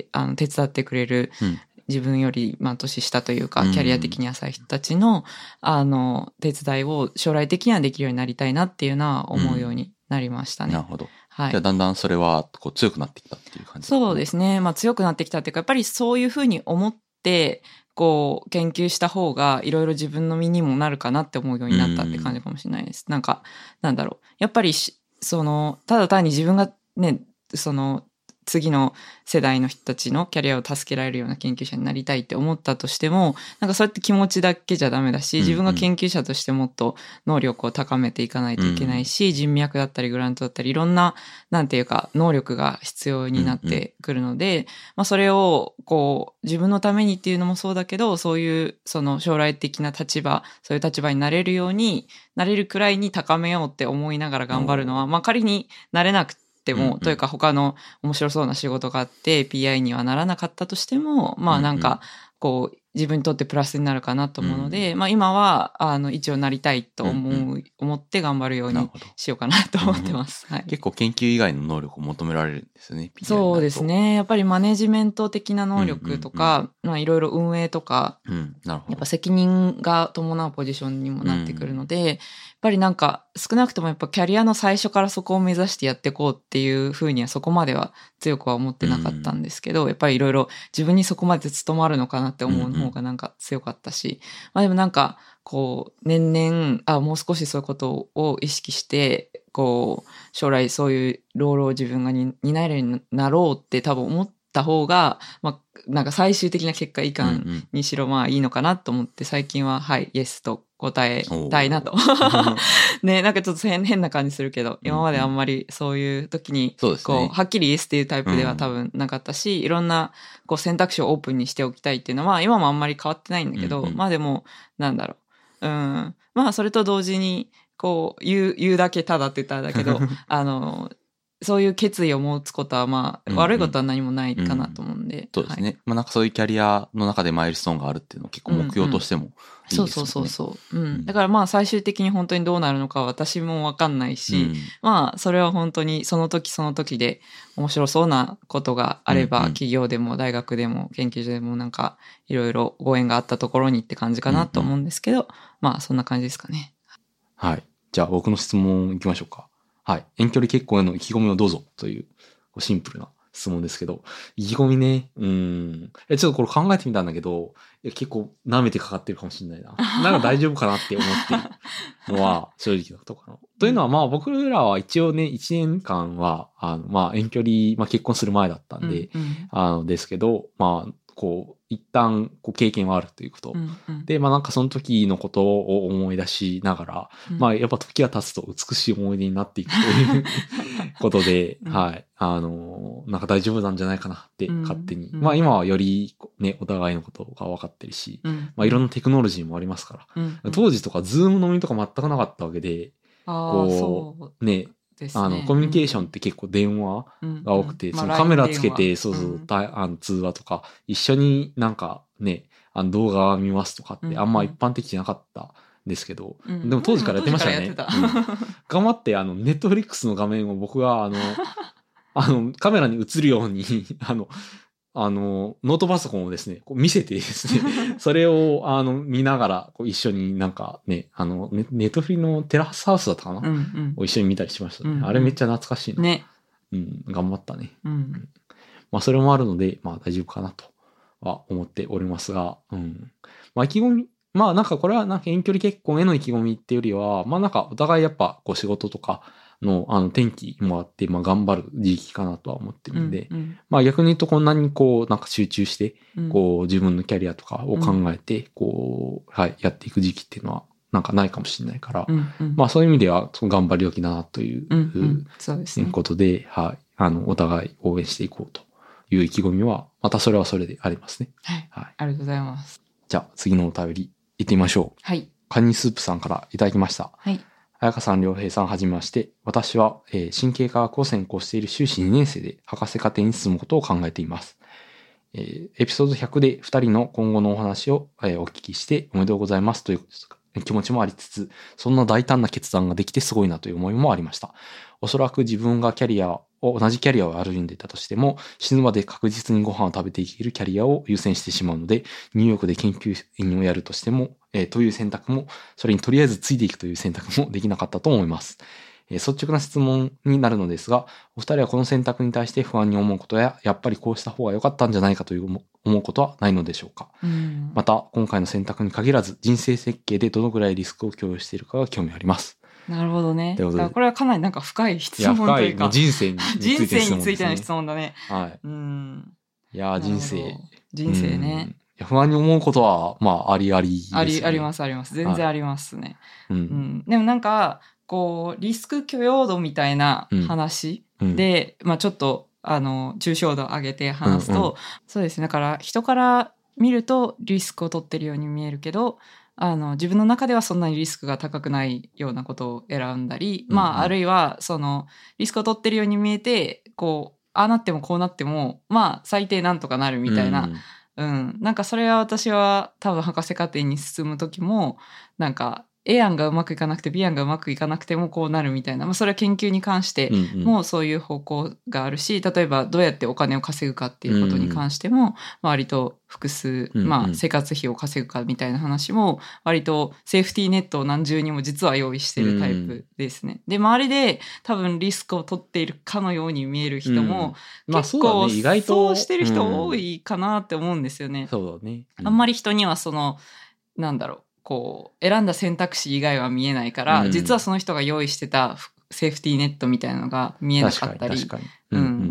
あの、手伝ってくれる、うん、自分より、まあ、年下というか、キャリア的に浅い人たちの、あの、手伝いを将来的にはできるようになりたいなっていうのは思うようになりましたね。 うん、なるほど。はい。じゃあだんだんそれはこう強くなってきたっていう感じですかね。 そうですね。まあ強くなってきたっていうか、やっぱりそういうふうに思って、こう研究した方がいろいろ自分の身にもなるかなって思うようになったって感じかもしれないです。んなんか、なんだろう。やっぱりその、ただ単に自分がね、その、次の世代の人たちのキャリアを助けられるような研究者になりたいって思ったとしても、なんかそうやって気持ちだけじゃダメだし、自分が研究者としてもっと能力を高めていかないといけないし、うんうん、人脈だったりグラントだったりいろんな、なんていうか能力が必要になってくるので、うんうん、まあそれをこう自分のためにっていうのもそうだけど、そういうその将来的な立場、そういう立場になれるようになれるくらいに高めようって思いながら頑張るのは、まあ仮になれなくてでも、うんうん、というか他の面白そうな仕事があって ピーアイ にはならなかったとしても、まあなんかこう自分にとってプラスになるかなと思うので、うん、まあ今はあの一応なりたいと思う、うんうん、思って頑張るようにしようかなと思ってます。 うんはい、 結構研究以外の能力を求められるんですよね。ピーアイそうですね。やっぱりマネジメント的な能力とか、うんうんうん、まあいろいろ運営とか、 うん、なるほど。 やっぱ責任が伴うポジションにもなってくるので、うん、やっぱりなんか少なくともやっぱキャリアの最初からそこを目指してやっていこうっていうふうにはそこまでは強くは思ってなかったんですけど、うん、やっぱりいろいろ自分にそこまで務まるのかなって思う方がなんか強かったし、うんうん、まあでもなんかこう年々あもう少しそういうことを意識してこう将来そういうロールを自分がに担えるようになろうって多分思った方が、まあ、なんか最終的な結果いかんにしろまあいいのかなと思って、最近ははい、イエスと答えたいなと。ね、なんかちょっと変変な感じするけど、今まであんまりそういう時に、こう、 そうですね、 はっきりイエスっていうタイプでは多分なかったし、うん、いろんなこう選択肢をオープンにしておきたいっていうのは、今もあんまり変わってないんだけど、うんうん、まあでも、なんだろう。うん。まあそれと同時に、こう、言う、言うだけただって言ったらだけど、あの、そういう決意を持つことはまあ、悪いことは何もないかなと思うんで。うんうん、 そうですね。はい、まあなんかそういうキャリアの中でマイルストーンがあるっていうのは結構目標としてもいいですよね。 そうそうそうそう。うん。だからまあ最終的に本当にどうなるのかは私もわかんないし、うん、まあそれは本当にその時その時で面白そうなことがあれば、うんうん、企業でも大学でも研究所でもなんかいろいろご縁があったところにって感じかなと思うんですけど、うんうん、まあそんな感じですかね。 はい。じゃあ僕の質問いきましょうか。はい。遠距離結婚への意気込みをどうぞというシンプルな質問ですけど、意気込みね、うーん。え、ちょっとこれ考えてみたんだけど、いや結構舐めてかかってるかもしれないな。なんか大丈夫かなって思ってるのは正直なことかな。というのはまあ僕らは一応ね、いちねんかんは、あの、まあ遠距離、まあ結婚する前だったんで、うんうん、あの、ですけど、まあ、こう、一旦こう経験はあるということ、うんうん、でまあなんかその時のことを思い出しながら、うん、まあやっぱ時が経つと美しい思い出になっていくということで、うん、はいあのなんか大丈夫なんじゃないかなって勝手に、うん、まあ今はよりねお互いのことが分かってるし、うん、まあいろんなテクノロジーもありますから、うんうん、当時とかズーム飲みとか全くなかったわけで、こうねあのコミュニケーションって結構電話が多くて、うんうん、そのカメラつけて、まあ、そうそう、うん、あの通話とか一緒になんかねあの動画見ますとかってあんま一般的じゃなかったんですけど、うんうん、でも当時からやってましたよね。うん、頑張ってあのネットフリックスの画面を僕があのあのカメラに映るようにあのあの、ノートパソコンをですね、こう見せてですね、それを、あの、見ながら、こう一緒になんかね、あの、ネ, ネットフリのテラスハウスだったかな、うんうん、を一緒に見たりしましたね、うんうん。あれめっちゃ懐かしいな。ね。うん、頑張ったね。うん。まあ、それもあるので、まあ大丈夫かなとは思っておりますが、うん。まあ、意気込み、まあなんかこれはなんか遠距離結婚への意気込みっていうよりは、まあなんかお互いやっぱこう仕事とか、の、あの、天気もあって、まあ、頑張る時期かなとは思ってるんで、うんうん、まあ、逆に言うと、こんなにこう、なんか集中して、こう、自分のキャリアとかを考えて、こう、はい、やっていく時期っていうのは、なんかないかもしれないから、うんうん、まあ、そういう意味では、その頑張り時だなという、うんうん、そうですね、ことで、はい、あの、お互い応援していこうという意気込みは、またそれはそれでありますね。 はい。はい、ありがとうございます。 じゃあ、次のお便り、行ってみましょう。はい。カニスープさんからいただきました。はい。彩香さん、良平さん、はじめまして。私は、えー、神経科学を専攻している修士にねん生で博士課程に進むことを考えています。えー、エピソードひゃくでふたりの今後のお話を、えー、お聞きしておめでとうございますという気持ちもありつつ、そんな大胆な決断ができてすごいなという思いもありました。おそらく自分がキャリアを、同じキャリアを歩んでいたとしても、死ぬまで確実にご飯を食べていけるキャリアを優先してしまうので、ニューヨークで研究員をやるとしても、えー、という選択も、それにとりあえずついていくという選択もできなかったと思います。えー、率直な質問になるのですが、お二人はこの選択に対して不安に思うことや、やっぱりこうした方が良かったんじゃないかという思うことはないのでしょうか。うん、また、今回の選択に限らず、人生設計でどのぐらいリスクを共有しているかが興味あります。 なるほどね。これはかなりなんか深い質問というか。 いや深い人生について、 ね、人生についての質問だね。 はい。うん。いや人生。 人生ね。 いや不安に思うことは、まあ、ありありです、ね。 あり、ありますあります。全然ありますね。はい、うん、うん。でもなんか、こう、リスク許容度みたいな話で、うん、まあちょっと、あの、抽象度上げて話すと、うんうん、そうですね。だから人から見るとリスクを取ってるように見えるけど、あの自分の中ではそんなにリスクが高くないようなことを選んだり、うんうん、まああるいはそのリスクを取ってるように見えてこうああなってもこうなってもまあ最低なんとかなるみたいな、うん、うん、なんかそれは私は多分博士課程に進む時もなんか A 案がうまくいかなくて B 案がうまくいかなくてもこうなるみたいな、まあ、それは研究に関してもそういう方向があるし、例えばどうやってお金を稼ぐかっていうことに関しても割と複数、まあ、生活費を稼ぐかみたいな話も割とセーフティーネットを何重にも実は用意してるタイプですね。で周りで多分リスクを取っているかのように見える人も結構そうしてる人多いかなって思うんですよね。 そうだね。 あんまり人にはそのなんだろうこう選んだ選択肢以外は見えないから、うん、実はその人が用意してたセーフティーネットみたいなのが見えなかったり、確かに確かに、うんうん、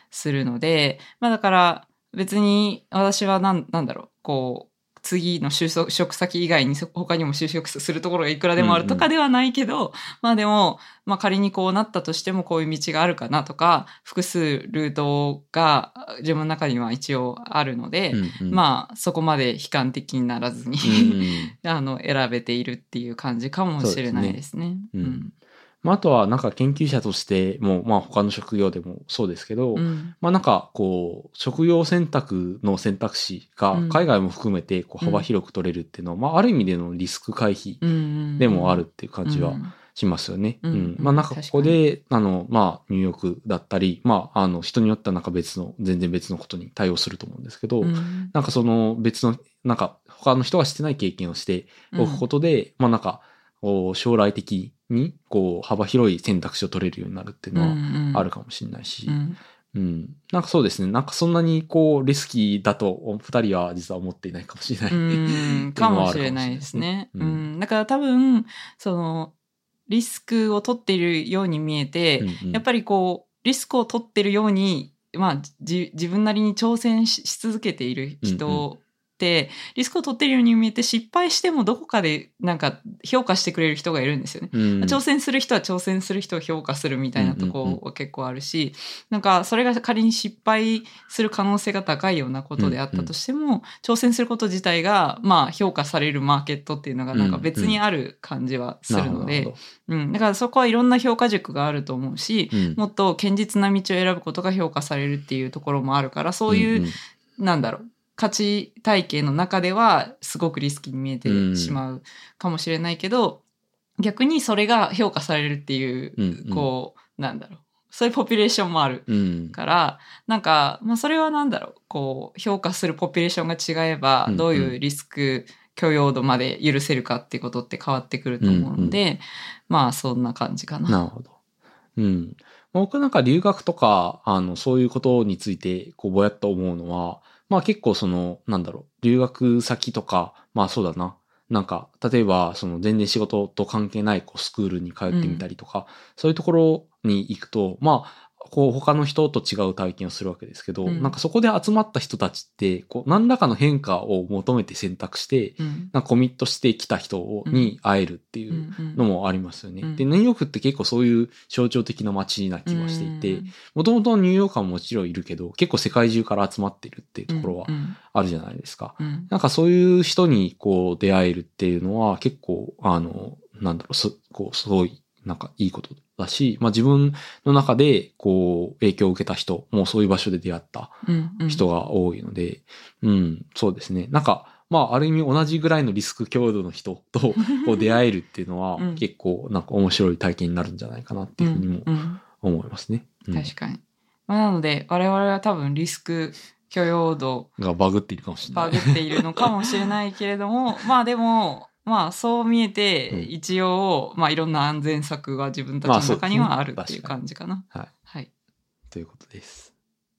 するので、まあだから別に私はなん、なんだろう、こう、次の就職先以外に他にも就職するところがいくらでもあるとかではないけど、うんうん、まあでも、まあ仮にこうなったとしてもこういう道があるかなとか、複数ルートが自分の中には一応あるので、うんうん、まあそこまで悲観的にならずにうん、あの選べているっていう感じかもしれないですね。 うんうんまあ、あとはなんか研究者としても、まあ他の職業でもそうですけど、うん、まあなんかこう、職業選択の選択肢が海外も含めてこう幅広く取れるっていうのは、うん、まあある意味でのリスク回避でもあるっていう感じはしますよね。うん。うん、まあなんかここで、あの、まあ入浴だったり、まああの人によってはなんか別の、全然別のことに対応すると思うんですけど、うん、なんかその別の、なんか他の人がしてない経験をしておくことで、うん、まあなんか、将来的にこう幅広い選択肢を取れるようになるっていうのはあるかもしれないし、うんうん、なんかそうですね、なんかそんなにこうリスキーだと二人は実は思っていないかもしれない。 うんかもしれないですね。うん、だから多分そのリスクを取っているように見えて、うんうん、やっぱりこうリスクを取っているように、まあ、じ自分なりに挑戦 し, し続けている人、うんうんでリスクを取ってるように見えて失敗してもどこかでなんか評価してくれる人がいるんですよね、うん、挑戦する人は挑戦する人を評価するみたいなところは結構あるし、うんうんうん、なんかそれが仮に失敗する可能性が高いようなことであったとしても、うんうん、挑戦すること自体がまあ評価されるマーケットっていうのがなんか別にある感じはするので、うんうん、だからそこはいろんな評価軸があると思うし、うん、もっと堅実な道を選ぶことが評価されるっていうところもあるから、そういう、うんうん、なんだろう価値体系の中ではすごくリスキーに見えてしまうかもしれないけど、うん、逆にそれが評価されるっていう、うんうん、こうなんだろうそういうポピュレーションもあるから、うん、なんか、まあ、それはなんだろうこう評価するポピュレーションが違えば、うんうん、どういうリスク許容度まで許せるかっていうことって変わってくると思うので、うんうん、まあそんな感じかな。 なるほど。うん。僕なんか留学とかあのそういうことについてこうぼやっと思うのは。まあ結構その、なんだろう、留学先とか、まあそうだな。なんか、例えば、その全然仕事と関係ないこうスクールに通ってみたりとか、うん、そういうところに行くと、まあ、こう他の人と違う体験をするわけですけど、うん、なんかそこで集まった人たちって、こう何らかの変化を求めて選択して、うん、なんかコミットしてきた人に会えるっていうのもありますよね。うん、で、ニューヨークって結構そういう象徴的な街な気がしていて、もともとニューヨーカーももちろんいるけど、結構世界中から集まっているっていうところはあるじゃないですか。うんうん、なんかそういう人にこう出会えるっていうのは結構、あの、なんだろう、すこうすごい、なんかいいことだし、まあ自分の中でこう影響を受けた人もそういう場所で出会った人が多いので、うん、うん、そうですね。なんか、まあある意味同じぐらいのリスク強度の人とこう出会えるっていうのは結構なんか面白い体験になるんじゃないかなっていうふうにも思いますね。 うんうん、確かに。まあ、なので我々は多分リスク許容度がバグっているかもしれない。 バグっているのかもしれないけれども、まあでも、まあそう見えて、一応、うん、まあいろんな安全策が自分たちの中にはあるっていう感じかな。 まあ、はい。はい。ということです。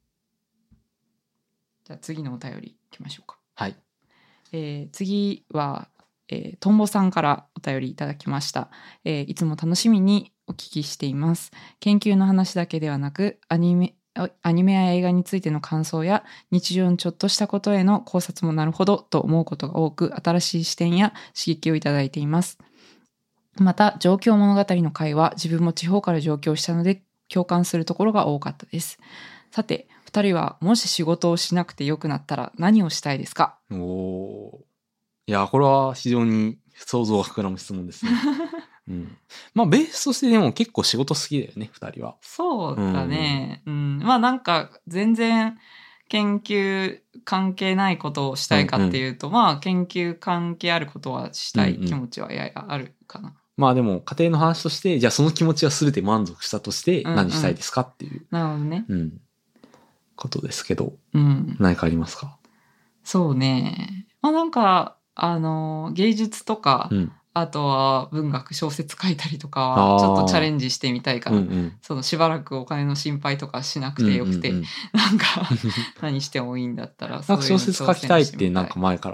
じゃあ次のお便りいきましょうか。 はい。 えー、次は、えー、トンボさんからお便りいただきました。えー、いつも楽しみにお聞きしています。研究の話だけではなく、アニメ、アニメや映画についての感想や日常のちょっとしたことへの考察もなるほどと思うことが多く、新しい視点や刺激をいただいています。また上京物語の回は自分も地方から上京したので共感するところが多かったです。さて二人はもし仕事をしなくてよくなったら何をしたいですか？ おー、いやこれは非常に想像が膨らむ質問ですね。うん、まあベースとしてでも結構仕事好きだよね二人は。 そうだね、うん、うん、まあなんか全然研究関係ないことをしたいかっていうと、うんうん、まあ研究関係あることはしたい気持ちはややあるかな、うんうん、 まあでも家庭の話としてじゃあその気持ちは全て満足したとして何したいですかっていう、うんうん、 なるほどね、 うん、ことですけど、うん、何かありますか？ そうね、まあなんかあの芸術とか、うん、あとは文学小説書いたりとかはちょっとチャレンジしてみたいかな、うんうん、そのしばらくお金の心配とかしなくてよくて、うんうんうん、なんか何してもいいんだったらそういうの挑戦してみたい。なんか小説書きたいってなんか前からちょっ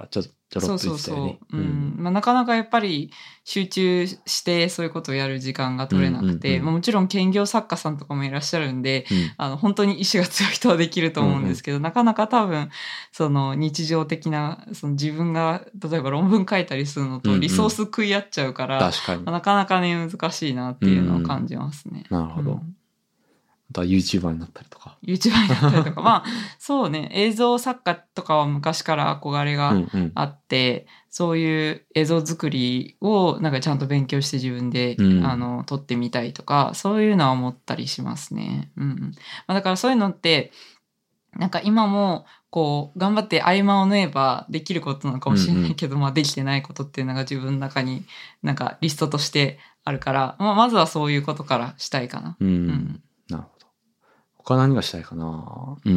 ちょろっと言ってたよね。 そうそうそう。うん。まあ、なかなかやっぱり集中してそういうことをやる時間が取れなくて、うんうんうん、まあ、もちろん兼業作家さんとかもいらっしゃるんで、うん、あの、本当に意志が強い人はできると思うんですけど、うんうん、なかなか多分、その日常的な、その自分が、例えば論文書いたりするのとリソース食い合っちゃうから、うんうん、確かにまあ、なかなかね、難しいなっていうのを感じますね。 うんうん、なるほど。うんあとは YouTuber になったりとか。 YouTuber になったりとか。まあ、そうね。映像作家とかは昔から憧れがあって、うんうん、そういう映像作りをなんかちゃんと勉強して自分で、うん、あの、撮ってみたいとか、そういうのは思ったりしますね。うん。まあ、だからそういうのって、なんか今も、こう、頑張って合間を縫えばできることなのかもしれないけど、うんうん、まあできてないことっていうのが自分の中になんかリストとしてあるから、まあまずはそういうことからしたいかな。 うん。うんなるほど。他何がしたいかなうん。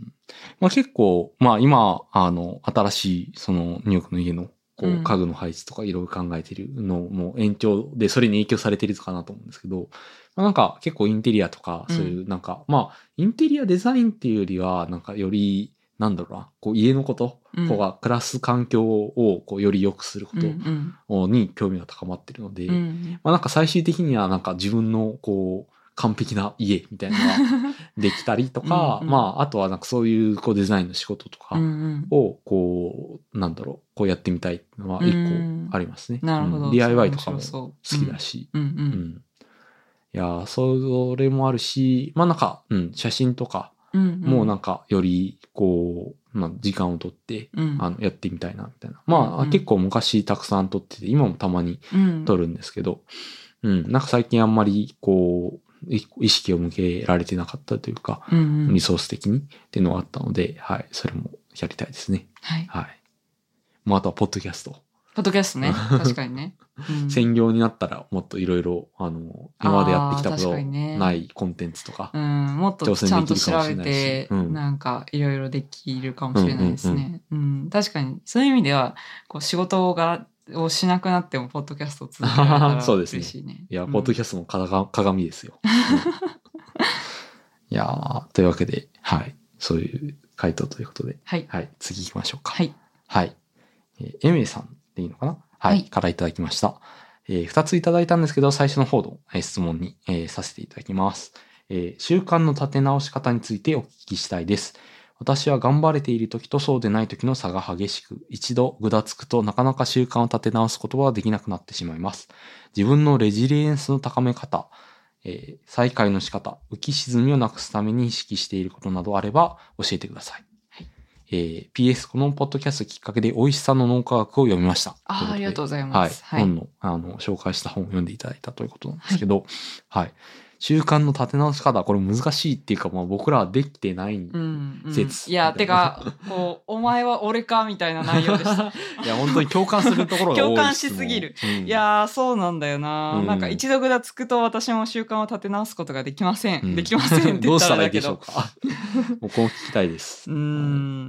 まあ結構、まあ今、あの、新しい、その、ニューヨークの家の、こう、家具の配置とかいろいろ考えてるのも延長で、それに影響されてるかなと思うんですけど、まあ、なんか結構インテリアとか、そういう、なんか、うん、まあ、インテリアデザインっていうよりは、なんかより、なんだろうな、こう家のこと、うん、こうが暮らす環境をこうより良くすることに興味が高まってるので、うんうん、まあなんか最終的にはなんか自分のこう、完璧な家みたいなのができたりとか、うんうん、まあ、あとはなんかそういうこうデザインの仕事とかを、こう、なんだろう、こうやってみたいっていうのは一個ありますね。 うん、なるほど。 うん、ディーアイワイ とかも好きだし。うんうんうん、いや、それもあるし、まあなんか、うん、写真とかもなんかより、こう、まあ時間をとって、うん、あのやってみたいな、みたいな。まあ、うんうん、結構昔たくさん撮ってて、今もたまに撮るんですけど、うん、うん、なんか最近あんまり、こう、意識を向けられてなかったというか、うんうん、リソース的にっていうのがあったので、はい、それもやりたいですね。 はい。 はい。まあ、あとは、ポッドキャスト。 ポッドキャストね。確かにね。 うん、専業になったら、もっといろいろ、あの、今までやってきたことないコンテンツとか、 ね、うん、もっとちゃんと調べて、うん、なんか、いろいろできるかもしれないですね。うん、うんうん、確かに、そういう意味では、こう、仕事が、をしなくなっても、ポッドキャストを続けられたら嬉しいね。そうですね。 いや、うん、ポッドキャストの鏡ですよ。うん、いやー、というわけで、はい。そういう回答ということで。 はい。 はい。次行きましょうか。 はい。 はい。えー、エメさんでいいのかな、はい、はい。からいただきました。えー、二ついただいたんですけど、最初の方の、えー、質問に、えー、させていただきます。えー、習慣の立て直し方についてお聞きしたいです。私は頑張れている時とそうでない時の差が激しく、一度ぐだつくとなかなか習慣を立て直すことはできなくなってしまいます。自分のレジリエンスの高め方、えー、再開の仕方、浮き沈みをなくすために意識していることなどあれば教えてください。はい、えー、ピーエス このポッドキャストきっかけで美味しさの脳科学を読みました。 ああ、ありがとうございます。 はい。はい、本の、あの、紹介した本を読んでいただいたということなんですけど、はい、はい習慣の立て直し方、これ難しいっていうか、まあ僕らはできてない説。うんうん、 いや、てか、こう、お前は俺かみたいな内容でした。 いや、本当に共感するところが多いです。 共感しすぎる。うん、いや、そうなんだよな、うん。なんか一度ぐだつくと私も習慣を立て直すことができません。うん、できませんって言ったらだけど。 どうしたらいいでしょうか。僕も聞きたいです。 うん。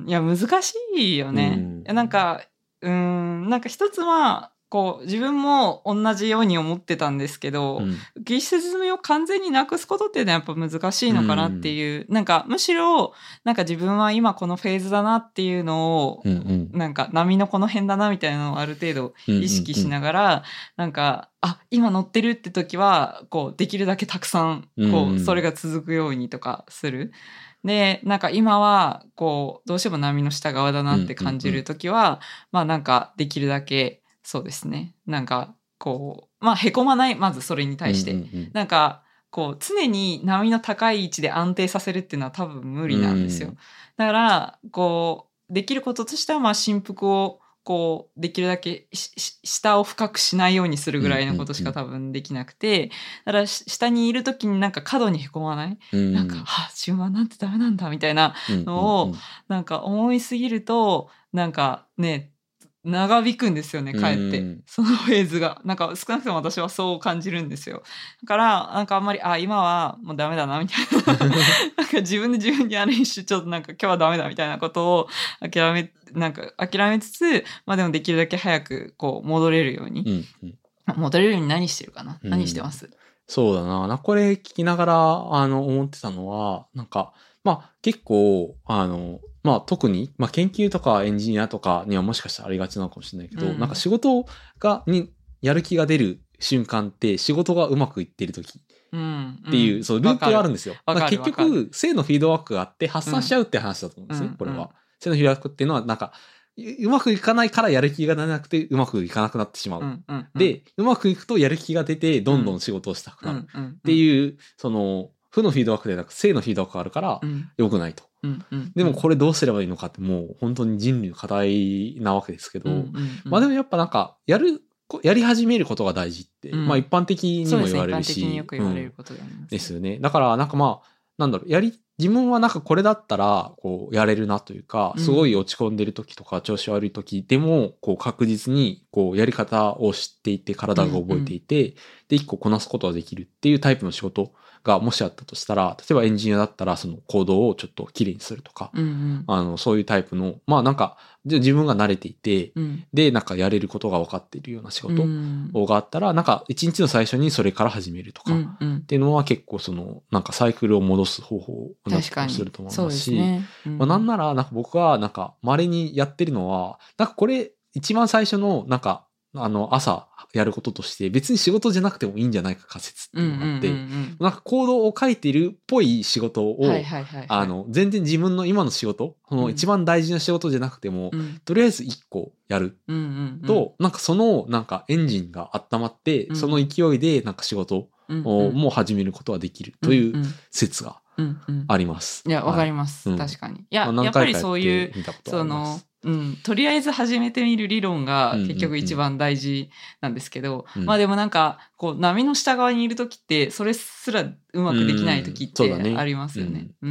いや、難しいよね。うん、なんか、うん、なんか一つは、こう、自分も同じように思ってたんですけど、浮き沈みを完全になくすことっていうのはやっぱ難しいのかなっていう、うん、なんかむしろ、なんか自分は今このフェーズだなっていうのを、うんうん、なんか波のこの辺だなみたいなのをある程度意識しながら、うんうんうん、なんか、あ、今乗ってるって時は、こう、できるだけたくさん、こう、それが続くようにとかする。で、なんか今は、こう、どうしても波の下側だなって感じる時は、うんうんうん、まあなんかできるだけ、そうですね。なんか、こう、まあ、へこまない、まずそれに対して。うんうんうん、なんか、こう、常に波の高い位置で安定させるっていうのは多分無理なんですよ。うん、だから、こう、できることとしては、まあ、振幅を、こう、できるだけ下を深くしないようにするぐらいのことしか多分できなくて、だから、下にいるときになんか過度にへこまない、うん、なんか、はあ、自分はなんてダメなんだ、みたいなのを、なんか思いすぎると、なんかね、長引くんですよね、かえって。そのフェーズが。なんか少なくとも私はそう感じるんですよ。だから、なんかあんまり、あ、今はもうダメだな、みたいな。なんか自分で自分にある一種、ちょっとなんか今日はダメだ、みたいなことを諦め、なんか諦めつつ、まあでもできるだけ早くこう戻れるように。うんうん、戻れるように何してるかな、うん、何してます？ そうだな。これ聞きながら、あの、思ってたのは、なんか、まあ結構、あの、 まあ特に、まあ研究とかエンジニアとかにはもしかしたらありがちなのかもしれないけど、うん、なんか仕事が、にやる気が出る瞬間って仕事がうまくいってる時っていう、うん、そうループがあるんですよ。結局、正のフィードバックがあって発散しちゃうって話だと思うんですね、うん、これは。正のフィードバックっていうのはなんか、うまくいかないからやる気が出なくてうまくいかなくなってしまう。うんうんうん、で、うまくいくとやる気が出てどんどん仕事をしたくなるっていう、その、負のフィードバックでなく正のフィードバックがあるから良くないと。うんうんうん、でもこれどうすればいいのかってもう本当に人類の課題なわけですけど、うんうんうん、まあでもやっぱなんかやる、やり始めることが大事って、うん、まあ一般的にも言われるし。 一般的によく言われることであります、ねうん。ですよね。だからなんかまあ、なんだろう、やり、自分はなんかこれだったら、こう、やれるなというか、すごい落ち込んでる時とか、調子悪い時でも、こう、確実に、こう、やり方を知っていて、体が覚えていて、うんうん、で、一個こなすことができるっていうタイプの仕事がもしあったとしたら、例えばエンジニアだったら、そのコードをちょっときれいにするとか、うんうん、あの、そういうタイプの、まあなんか、自分が慣れていて、うん、で、なんかやれることが分かっているような仕事があったら、うん、なんか一日の最初にそれから始めるとか、うんうん、っていうのは結構その、なんかサイクルを戻す方法だったりすると思いますし、ねうん、まあ、なんなら、なんか僕はなんか稀にやってるのは、なんかこれ一番最初のなんか、あの朝やることとして別に仕事じゃなくてもいいんじゃないか仮説っていうのがあって、うんうんうんうん、なんかコードを書いているっぽい仕事を、はいはいはいはい、あの全然自分の今の仕事、この一番大事な仕事じゃなくても、うん、とりあえず一個やると、うんうんうん、なんかそのなんかエンジンが温まって、うん、その勢いでなんか仕事をもう始めることができるという説があります。 うんうん、いやわかります、はい、確かに。いや、まあ、やっぱりそういうそのうん、とりあえず始めてみる理論が結局一番大事なんですけど、うんうんうん、まあでもなんかこう波の下側にいる時ってそれすらうまくできない時ってありますよね。うん、うん、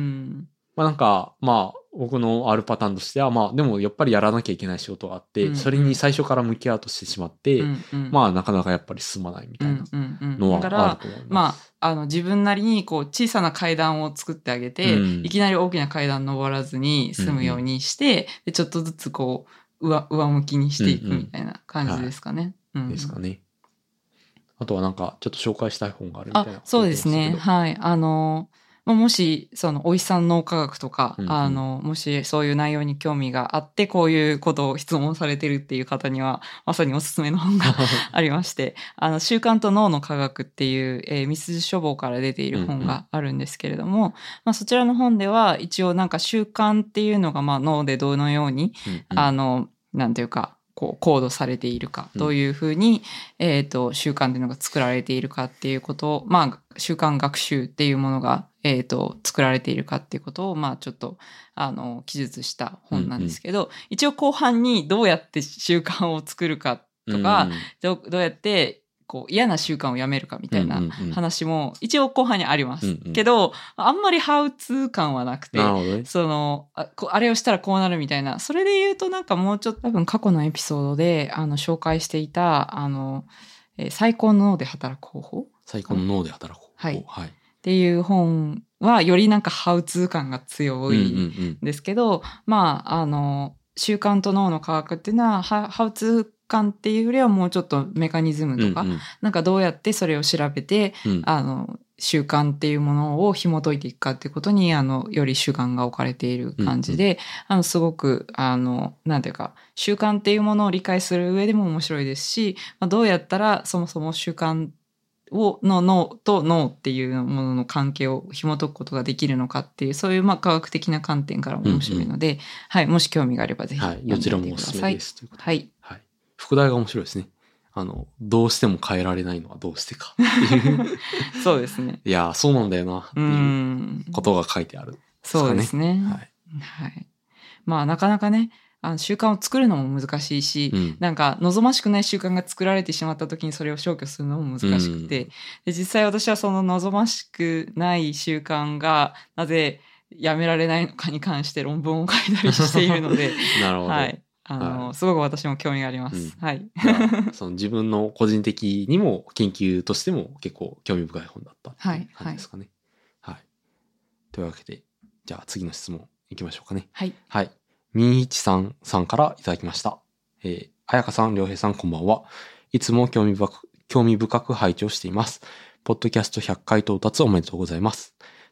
まあなんかまあ僕のあるパターンとしてはまあでもやっぱりやらなきゃいけない仕事があって、うんうん、それに最初から向き合うとしてしまって、うんうん、まあなかなかやっぱり進まないみたいなのはあると思います。だからまああの自分なりにこう小さな階段を作ってあげて、うん、いきなり大きな階段登らずに済むようにして、うんうん、でちょっとずつこう 上, 上向きにしていくみたいな感じですかね。 うんうんはい、ですかね。あとはなんかちょっと紹介したい本があるみたいな。 あ、そうですね。はい。あのもしそのおいさん脳科学とか、うんうん、あのもしそういう内容に興味があってこういうことを質問されてるっていう方にはまさにおすすめの本がありましてあの習慣と脳の科学っていう、えー、ミスジ書房から出ている本があるんですけれども、うんうんまあ、そちらの本では一応なんか習慣っていうのがまあ脳でどのように、うんうん、あのなんていうかこうコードされているか、どういうふうに、えっと、習慣っていうのが作られているかっていうことを、まあ、習慣学習っていうものが、えっと、作られているかっていうことを、まあ、ちょっと、あの、記述した本なんですけど、うんうん、一応後半にどうやって習慣を作るかとか、うんうん、どう、どうやって、こう嫌な習慣をやめるかみたいな話も一応後半にあります、うんうん、けどあんまりハウツー感はなくて、ね、その あ, あれをしたらこうなるみたいなそれで言うとなんかもうちょっと多分過去のエピソードであの紹介していたあの、えー、最高の脳で働く方法最高の脳で働く方法、 はいはい、っていう本はよりなんかハウツー感が強いんですけど、うんうんうん、まああの習慣と脳の科学っていうのはハウツー感っていうよりはもうちょっとメカニズムとか、うんうん、なんかどうやってそれを調べて、うん、あの習慣っていうものを紐解いていくかっていうことにあのより主眼が置かれている感じで、うんうん、あのすごくあのなんていうか習慣っていうものを理解する上でも面白いですし、まあ、どうやったらそもそも習慣をの脳と脳っていうものの関係を紐解くことができるのかっていうそういうまあ科学的な観点からも面白いので、うんうんはい、もし興味があればぜひ読んでみてください。はい、どちらもおすすめですということで。はい。はい。 副題が面白いですね。あのどうしても変えられないのはどうしてかそうですね。 いやそうなんだよなっていうことが書いてある、ね、 そうですね。はい。はい。まあなかなかね。あの習慣を作るのも難しいし、うん、なんか望ましくない習慣が作られてしまった時にそれを消去するのも難しくて、うん、で実際私はその望ましくない習慣がなぜやめられないのかに関して論文を書いたりしているのでなるほど、 はい、あの、はい、すごく私も興味があります、うん、はいその自分の個人的にも研究としても結構興味深い本だったっていう感じですかね、はいはい、というわけでじゃあ次の質問いきましょうかね。 はい、 はいみいちさんさんからいただきました。えー、あやかさん、りょうへいさん、こんばんは。いつも興味深く、興味深く拝聴しています。ポッドキャストひゃっかい到達おめでとうございます。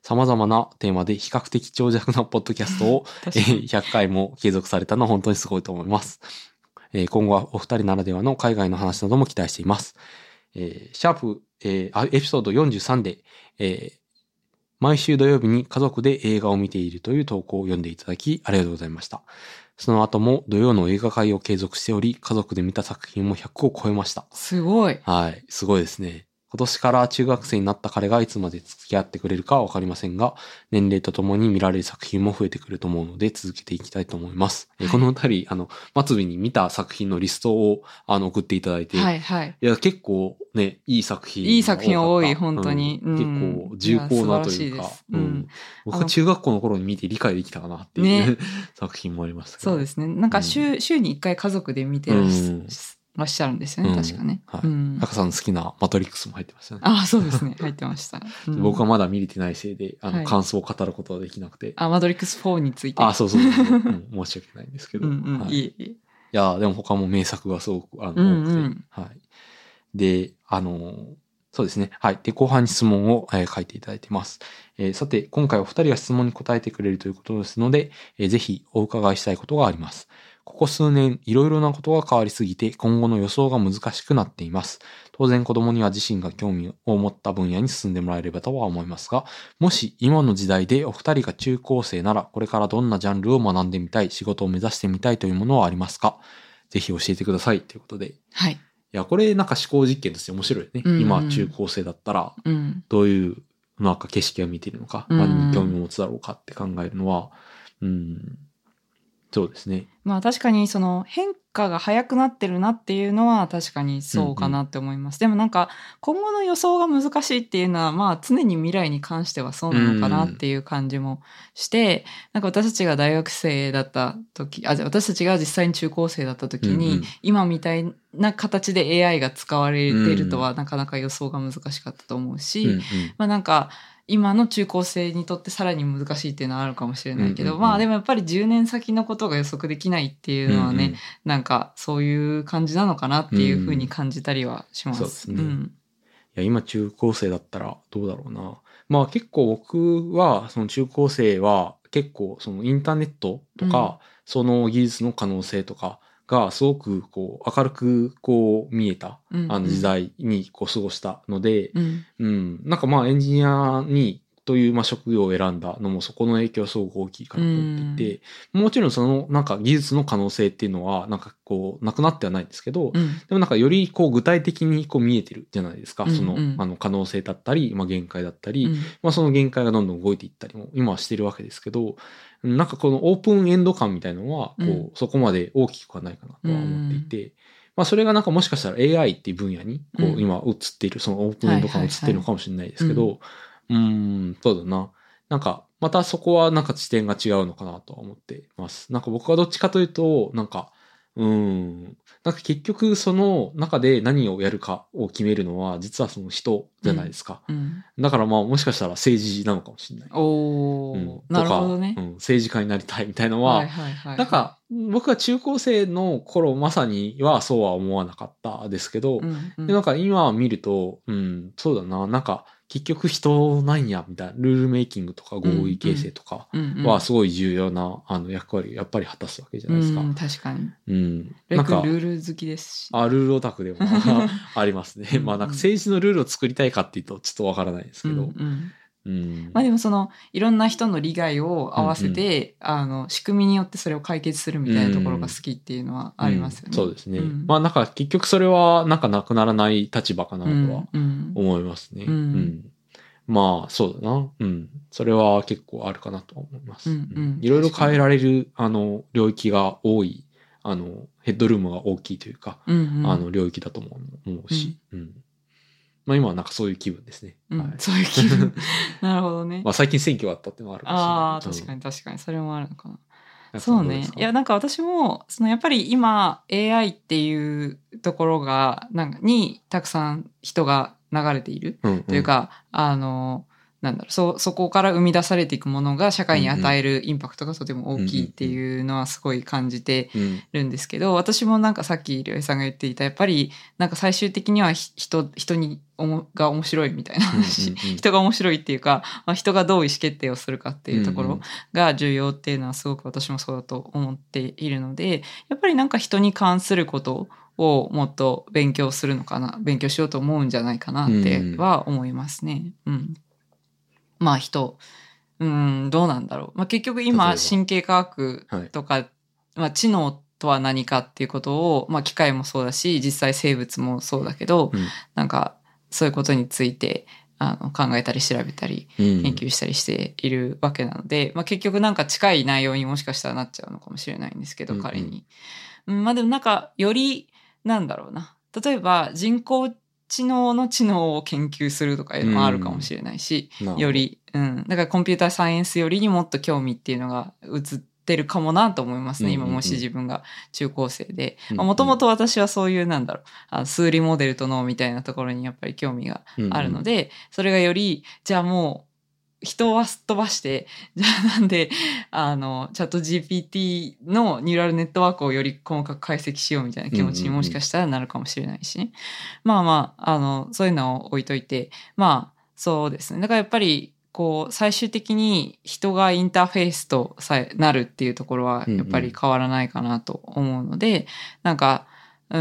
様々なテーマで比較的長尺なポッドキャストをひゃっかいも継続されたのは本当にすごいと思います。今後はお二人ならではの海外の話なども期待しています。えー、シャープ、えー、エピソードよんじゅうさんで、えー、毎週土曜日に家族で映画を見ているという投稿を読んでいただきありがとうございました。その後も土曜の映画会を継続しており、家族で見た作品もひゃくを超えました。 すごい。 はい、すごいですね。今年から中学生になった彼がいつまで付き合ってくれるかはわかりませんが、年齢とともに見られる作品も増えてくると思うので続けていきたいと思います。はい、この二人、あの、末尾に見た作品のリストをあの送っていただいて、はいはい。いや、結構ね、いい作品。 いい作品多い、本当に。 うん、結構重厚なというか、うん、僕は中学校の頃に見て理解できたかなっていう、ね、作品もありますけど。 そうですね。なんか週、うん、週に一回家族で見てるんです。うんらっしゃるんですよね、うん、確かね。 はい。うん、赤さんの好きなマトリックスも入ってましたね。 ああ、そうですね。入ってました。 うん、僕はまだ見れてないせいで、あの、はい、感想を語ることはできなくて。 あ、マトリックスフォーについて。 あ、そうそうそう、うん。申し訳ないんですけど。 うんうん、はい、いい。いや、でも他も名作がすごく、あの、多くて、うんうん。はい。で、あの、そうですね。はい。で、後半に質問を、えー、書いていただいています。えー、さて、今回お二人が質問に答えてくれるということですので、えー、ぜひお伺いしたいことがあります。ここ数年、いろいろなことが変わりすぎて、今後の予想が難しくなっています。当然子供には自身が興味を持った分野に進んでもらえればとは思いますが、もし今の時代でお二人が中高生なら、これからどんなジャンルを学んでみたい、仕事を目指してみたいというものはありますか？ぜひ教えてくださいということで。 はい。いや、これなんか思考実験として面白いね。うんうん、今、中高生だったら、どういう、なんか景色を見ているのか、うん、何に興味を持つだろうかって考えるのは、うん、そうですね。 まあ確かにその変化が早くなってるなっていうのは確かにそうかなって思います。うんうん、でもなんか今後の予想が難しいっていうのはまあ常に未来に関してはそうなのかなっていう感じもして、うん、なんか私たちが大学生だった時、あ、私たちが実際に中高生だった時に、うんうん、今みたいな形で エーアイ が使われてるとはなかなか予想が難しかったと思うし、うんうん、まあなんか今の中高生にとってさらに難しいっていうのはあるかもしれないけど、うんうんうん、まあでもやっぱりじゅうねん先のことが予測できないっていうのはね、うんうん、なんかそういう感じなのかなっていうふうに感じたりはします。 うん、そうですね。うん、いや今中高生だったらどうだろうな。まあ結構僕はその中高生は結構そのインターネットとか、うん、その技術の可能性とかがすごくこう明るくこう見えた、うんうん、あの時代にこう過ごしたので、うんうん、なんかまあエンジニアにというまあ職業を選んだのもそこの影響はすごく大きいかなと思っていて、うん、もちろんそのなんか技術の可能性っていうのはなんかこうなくなってはないんですけど、うん、でもなんかよりこう具体的にこう見えてるじゃないですか、うんうん、そのあの可能性だったり、まあ、限界だったり、うん、まあ、その限界がどんどん動いていったりも今はしてるわけですけど、なんかこのオープンエンド感みたいなのはこう、うん、そこまで大きくはないかなとは思っていて、うん、まあそれがなんかもしかしたら エーアイ っていう分野にこう今映っている、そのオープンエンド感映っているのかもしれないですけど、うーん、そうだな。なんかまたそこはなんか視点が違うのかなとは思ってます。なんか僕はどっちかというと、なんか、うーん、なんか結局その中で何をやるかを決めるのは実はその人じゃないですか。うんうん、だからまあもしかしたら政治なのかもしれない。 おー、うん、とか、なるほどね、 うん。政治家になりたいみたいなのは、はいはいはいはい、なんか僕は中高生の頃まさにはそうは思わなかったですけど、うんうん、でなんか今見ると、うん、そうだな、なんか結局人なんやみたいなルールメイキングとか合意形成とかはすごい重要なあの役割をやっぱり果たすわけじゃないですか。 うん、確かに。 うん。 なんかルール好きですし。 あ、ルールオタクでもありますね。まあなんか政治のルールを作りたいかっていうとちょっとわからないですけど。うんうんうん、まあでもそのいろんな人の利害を合わせて、うんうん、あの仕組みによってそれを解決するみたいなところが好きっていうのはありますよね。 うんうん、そうですね。うん、まあなんか結局それはなんかなくならない立場かなとは思いますね。うんうんうん、まあそうだな。うん。それは結構あるかなと思います。うんうん、いろいろ変えられるあの領域が多い、あのヘッドルームが大きいというか、うんうん、あの領域だと思う、思うし。うんうんまあ今はなんかそういう気分ですね。 うん、はい、そういう気分。なるほどね。 まあ最近選挙あったっていうのはあるかもしれない。 ああ、確かに確かに。それもあるのかな。そうね。いや、なんか私も、そのやっぱり今 エーアイ っていうところが、なんかにたくさん人が流れている、うんうん、というか、あの、 なんだろう、そ、そこから生み出されていくものが社会に与えるインパクトがとても大きいっていうのはすごい感じてるんですけど、私もなんかさっきりょうへいさんが言っていた、やっぱりなんか最終的には人、人におもが面白いみたいな話、うんうんうん、人が面白いっていうか、まあ、人がどう意思決定をするかっていうところが重要っていうのはすごく私もそうだと思っているので、やっぱりなんか人に関することをもっと勉強するのかな、勉強しようと思うんじゃないかなっては思いますね。うん、うんまあ人、うん、どうなんだろう。まあ結局今、神経科学とか、はい、まあ知能とは何かっていうことを、まあ機械もそうだし、実際生物もそうだけど、うん、なんかそういうことについてあの考えたり調べたり、研究したりしているわけなので、うん、まあ結局なんか近い内容にもしかしたらなっちゃうのかもしれないんですけど、うん、彼に。うん、まあでもなんかより、なんだろうな。例えば人工知能の知能を研究するとかいうのもあるかもしれないし、うん、より、うん。だからコンピューターサイエンスよりにもっと興味っていうのが移ってるかもなと思いますね。うんうんうん、今もし自分が中高生で。もともと私はそういうなんだろう、あ数理モデルと脳みたいなところにやっぱり興味があるので、うんうん、それがより、じゃあもう、人はすっ飛ばして、じゃあなんで、あの、チャット ジーピーティー のニューラルネットワークをより細かく解析しようみたいな気持ちにもしかしたらなるかもしれないしね。うんうんうん、まあまあ、あの、そういうのを置いといて、まあ、そうですね。だからやっぱり、こう、最終的に人がインターフェースとさえなるっていうところは、やっぱり変わらないかなと思うので、うんうん、なんか、うん、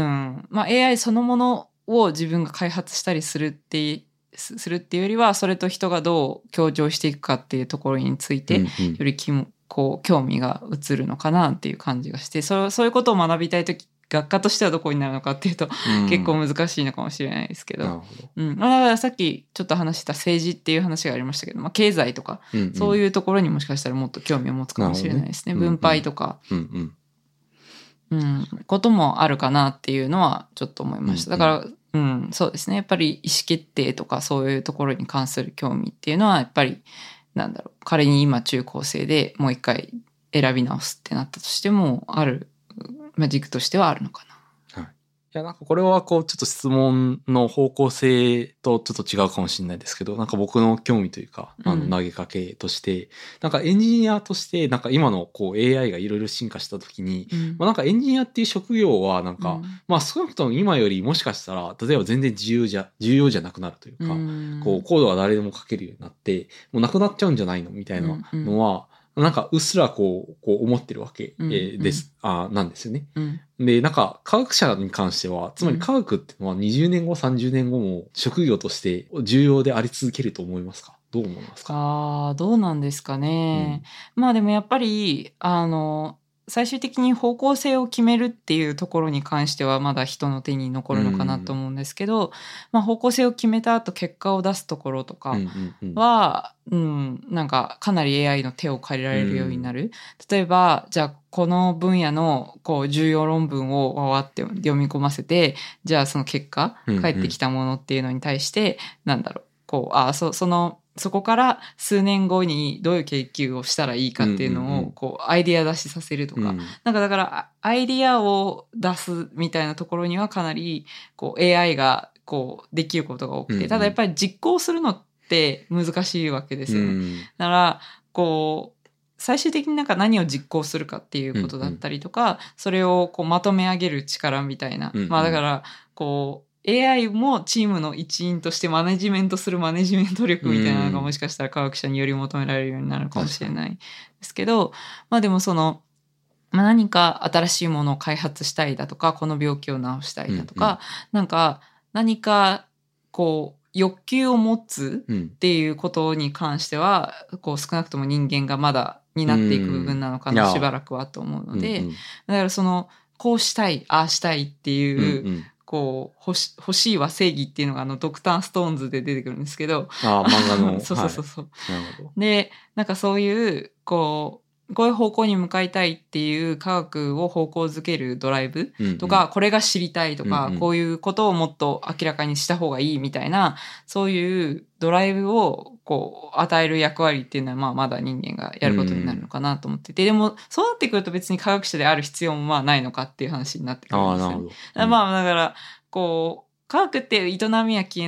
まあ エーアイ そのものを自分が開発したりするってするっていうよりは、それと人がどう協調していくかっていうところについて、よりきもこう興味が移るのかなっていう感じがして、そう、そういうことを学びたいとき、学科としてはどこになるのかっていうと、うん、結構難しいのかもしれないですけど。なるほど。うん。だからさっきちょっと話した政治っていう話がありましたけど、まあ経済とか、うんうん、そういうところにもしかしたらもっと興味を持つかもしれないですね。ね分配とか。うんうん。うん。こともあるかなっていうのはちょっと思いました。だから、うん、そうですね。やっぱり意思決定とかそういうところに関する興味っていうのはやっぱりなんだろう。仮に今中高生でもう一回選び直すってなったとしてもある、まあ、軸としてはあるのかな。 いや、なんかこれはこう、ちょっと質問の方向性とちょっと違うかもしれないですけど、なんか僕の興味というか、あの投げかけとして、うん、なんかエンジニアとして、なんか今のこう エーアイ がいろいろ進化した時に、うん、まあなんかエンジニアっていう職業はなんか、うん、まあ少なくとも今よりもしかしたら、例えば全然重要じゃ、重要じゃなくなるというか、うん、こうコードが誰でも書けるようになって、もうなくなっちゃうんじゃないのみたいなのは、うんうんなんか、うっすらこう、こう思ってるわけ、うんうん、です、あなんですよね、うん。で、なんか、科学者に関しては、つまり科学っていうのはにじゅうねんご、さんじゅうねんごも職業として重要であり続けると思いますか？どう思いますか？ ああ、どうなんですかね。うん、まあでもやっぱり、あの、最終的に方向性を決めるっていうところに関してはまだ人の手に残るのかなと思うんですけど、うん、まあ方向性を決めた後結果を出すところとかは、うん、うんうん、なんかかなり エーアイ の手を借りられるようになる。うん、例えば、じゃあこの分野のこう重要論文をわわって読み込ませて、じゃあその結果、返ってきたものっていうのに対して、うんうん、なんだろう、こう、あ、そ、その、そこから数年後にどういう研究をしたらいいかっていうのを、こう、アイディア出しさせるとか。うん、なんかだから、アイディアを出すみたいなところにはかなり、こう、エーアイ が、こう、できることが多くて、ただやっぱり実行するのって難しいわけですよね。うん、だから、こう、最終的になんか何を実行するかっていうことだったりとか、うんうん、それをこうまとめ上げる力みたいな。うんうん、まあだから、こう、エーアイ もチームの一員としてマネジメントするマネジメント力みたいなのがもしかしたら科学者により求められるようになるかもしれないですけど、まあでもその、まあ、何か新しいものを開発したいだとか、この病気を治したいだとか、うんうん、なんか何かこう欲求を持つっていうことに関しては、こう少なくとも人間がまだになっていく部分なのかな、しばらくはと思うので、うんうん、だからその、こうしたい、ああしたいっていう、うんうんこう欲し、欲しいは正義っていうのがあのドクターストーンズで出てくるんですけど。 ああ、漫画の。 そうそうそうそう、 はい。なるほど。 で、なんかそういう、こう、こういう方向に向かいたいっていう科学を方向づけるドライブとか、うんうん、これが知りたいとか、うんうん、こういうことをもっと明らかにした方がいいみたいな、そういうドライブをこう与える役割っていうのはまあまだ人間がやることになるのかなと思ってて、うん、でもそうなってくると別に科学者である必要もまあないのかっていう話になってくるんですよね。あ、なるほど。うん、まあだから、こう、科学っていう営みは消えない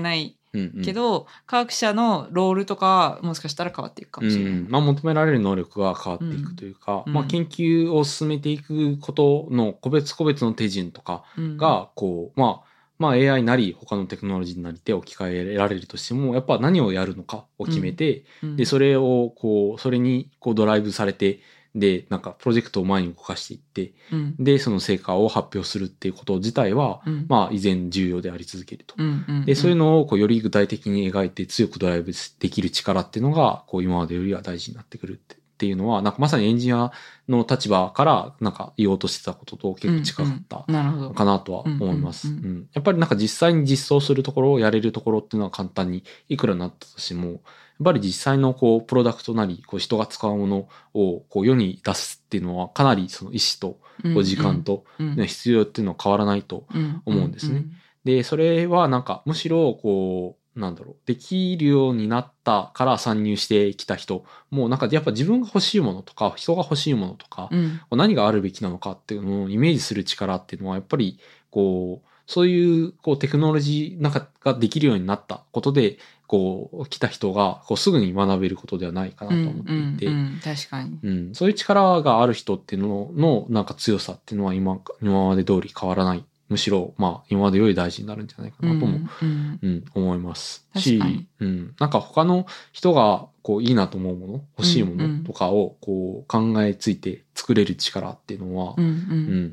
うんうん、けど科学者のロールとかはもしかしたら変わっていくかもしれない、うんまあ、求められる能力が変わっていくというか、うんまあ、研究を進めていくことの個別個別の手順とかがこう、まあまあ エーアイ なり他のテクノロジーなりで置き換えられるとしてもやっぱ何をやるのかを決めて、うんうん、でそれをこうそれにこうドライブされてでなんかプロジェクトを前に動かしていって、うん、でその成果を発表するっていうこと自体は、うん、まあ依然重要であり続けると、うんうんうん、でそういうのをこうより具体的に描いて強くドライブできる力っていうのがこう今までよりは大事になってくるってっていうのはなんかまさにエンジニアの立場からなんか言おうとしてたことと結構近かったかなとは思います。やっぱりなんか実際に実装するところをやれるところっていうのは簡単にいくらになったとしてもやっぱり実際のこうプロダクトなりこう人が使うものをこう世に出すっていうのはかなりその意思とこう時間と必要っていうのは変わらないと思うんですね。でそれはなんかむしろこうなんだろうできるようになったから参入してきた人もうなんかやっぱ自分が欲しいものとか人が欲しいものとか、うん、何があるべきなのかっていうのをイメージする力っていうのはやっぱりこうそういうこうテクノロジーなんかができるようになったことでこう来た人がこうすぐに学べることではないかなと思っていて、うんうんうん、 確かに、 うん、そういう力がある人っていうののなんか強さっていうのは今今まで通り変わらない。むしろ、まあ、今までより大事になるんじゃないかなとも、うんうんうん、思いますし、うん、なんか他の人がこういいなと思うもの、欲しいものとかをこう考えついて作れる力っていうのは、うんうんうん、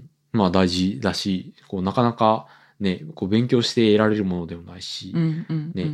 まあ大事だし、こうなかなかね、こう勉強して得られるものでもないし、うんうんうんねうん、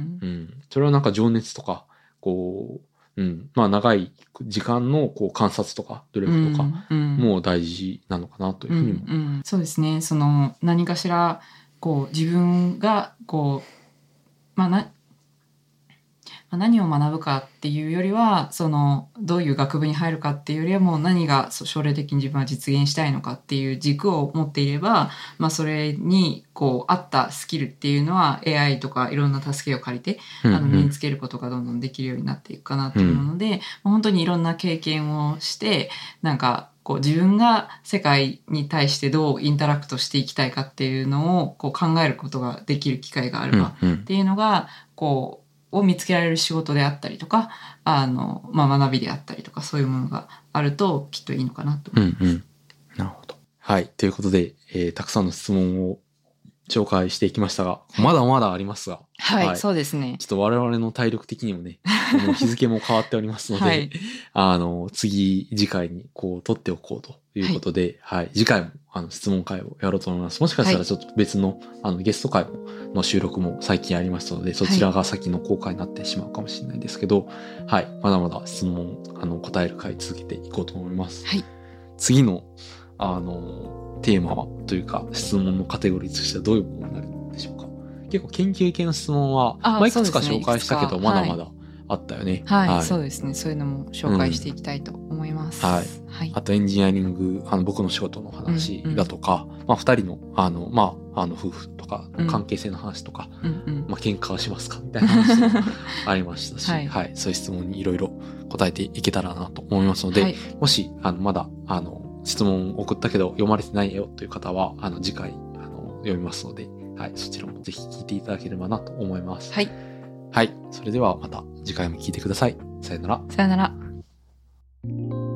それはなんか情熱とか、こう、うん、まあ長い時間のこう観察とか努力とかも大事なのかなというふうにも、 うんうん、そうですね。その何かしらこう自分がこうまあな何を学ぶかっていうよりはそのどういう学部に入るかっていうよりはもう何が将来的に自分は実現したいのかっていう軸を持っていれば、まあ、それにこう合ったスキルっていうのは エーアイ とかいろんな助けを借りて、うんうん、あの身につけることがどんどんできるようになっていくかなと思うので、うん、本当にいろんな経験をしてなんかこう自分が世界に対してどうインタラクトしていきたいかっていうのをこう考えることができる機会があればっていうのがこうを見つけられる仕事であったりとか、あの、まあ、学びであったりとか、そういうものがあるときっといいのかなと思います。うんうん。 なるほど。はい。ということで、えー、たくさんの質問を紹介していきましたが、まだまだありますが。 はい、はい、そうですね。 ちょっと我々の体力的にもね、もう日付も変わっておりますので、はい、あの、次、次回にこう、取っておこうということで、はい、はい、次回もあの質問会をやろうと思います。もしかしたらちょっと別の、はい、あのゲスト会の収録も最近ありましたので、そちらが先の公開になってしまうかもしれないですけど、はい、まだまだ質問、あの、答える会続けていこうと思います。はい。次の、あの、テーマは、というか、質問のカテゴリーとしてはどういうものになるんでしょうか。結構研究系の質問は、まあ、いくつか紹介したけど、まだまだあったよね。 はい、はいはい、そうですね。そういうのも紹介していきたいと思います。 うん、はい。はい、あとエンジニアリング、あの僕の仕事の話だとか、うんうん、まあ二人の、あの、まあ、あの夫婦とかの関係性の話とか、うんうん、まあ喧嘩はしますかみたいな話もありましたし、はい、はい。そういう質問にいろいろ答えていけたらなと思いますので、はい、もし、あの、まだ、あの、質問送ったけど読まれてないよという方は、あの、次回、あの、読みますので、はい、そちらもぜひ聞いていただければなと思います。はい。はい。それではまた次回も聞いてください。さよなら。 さよなら。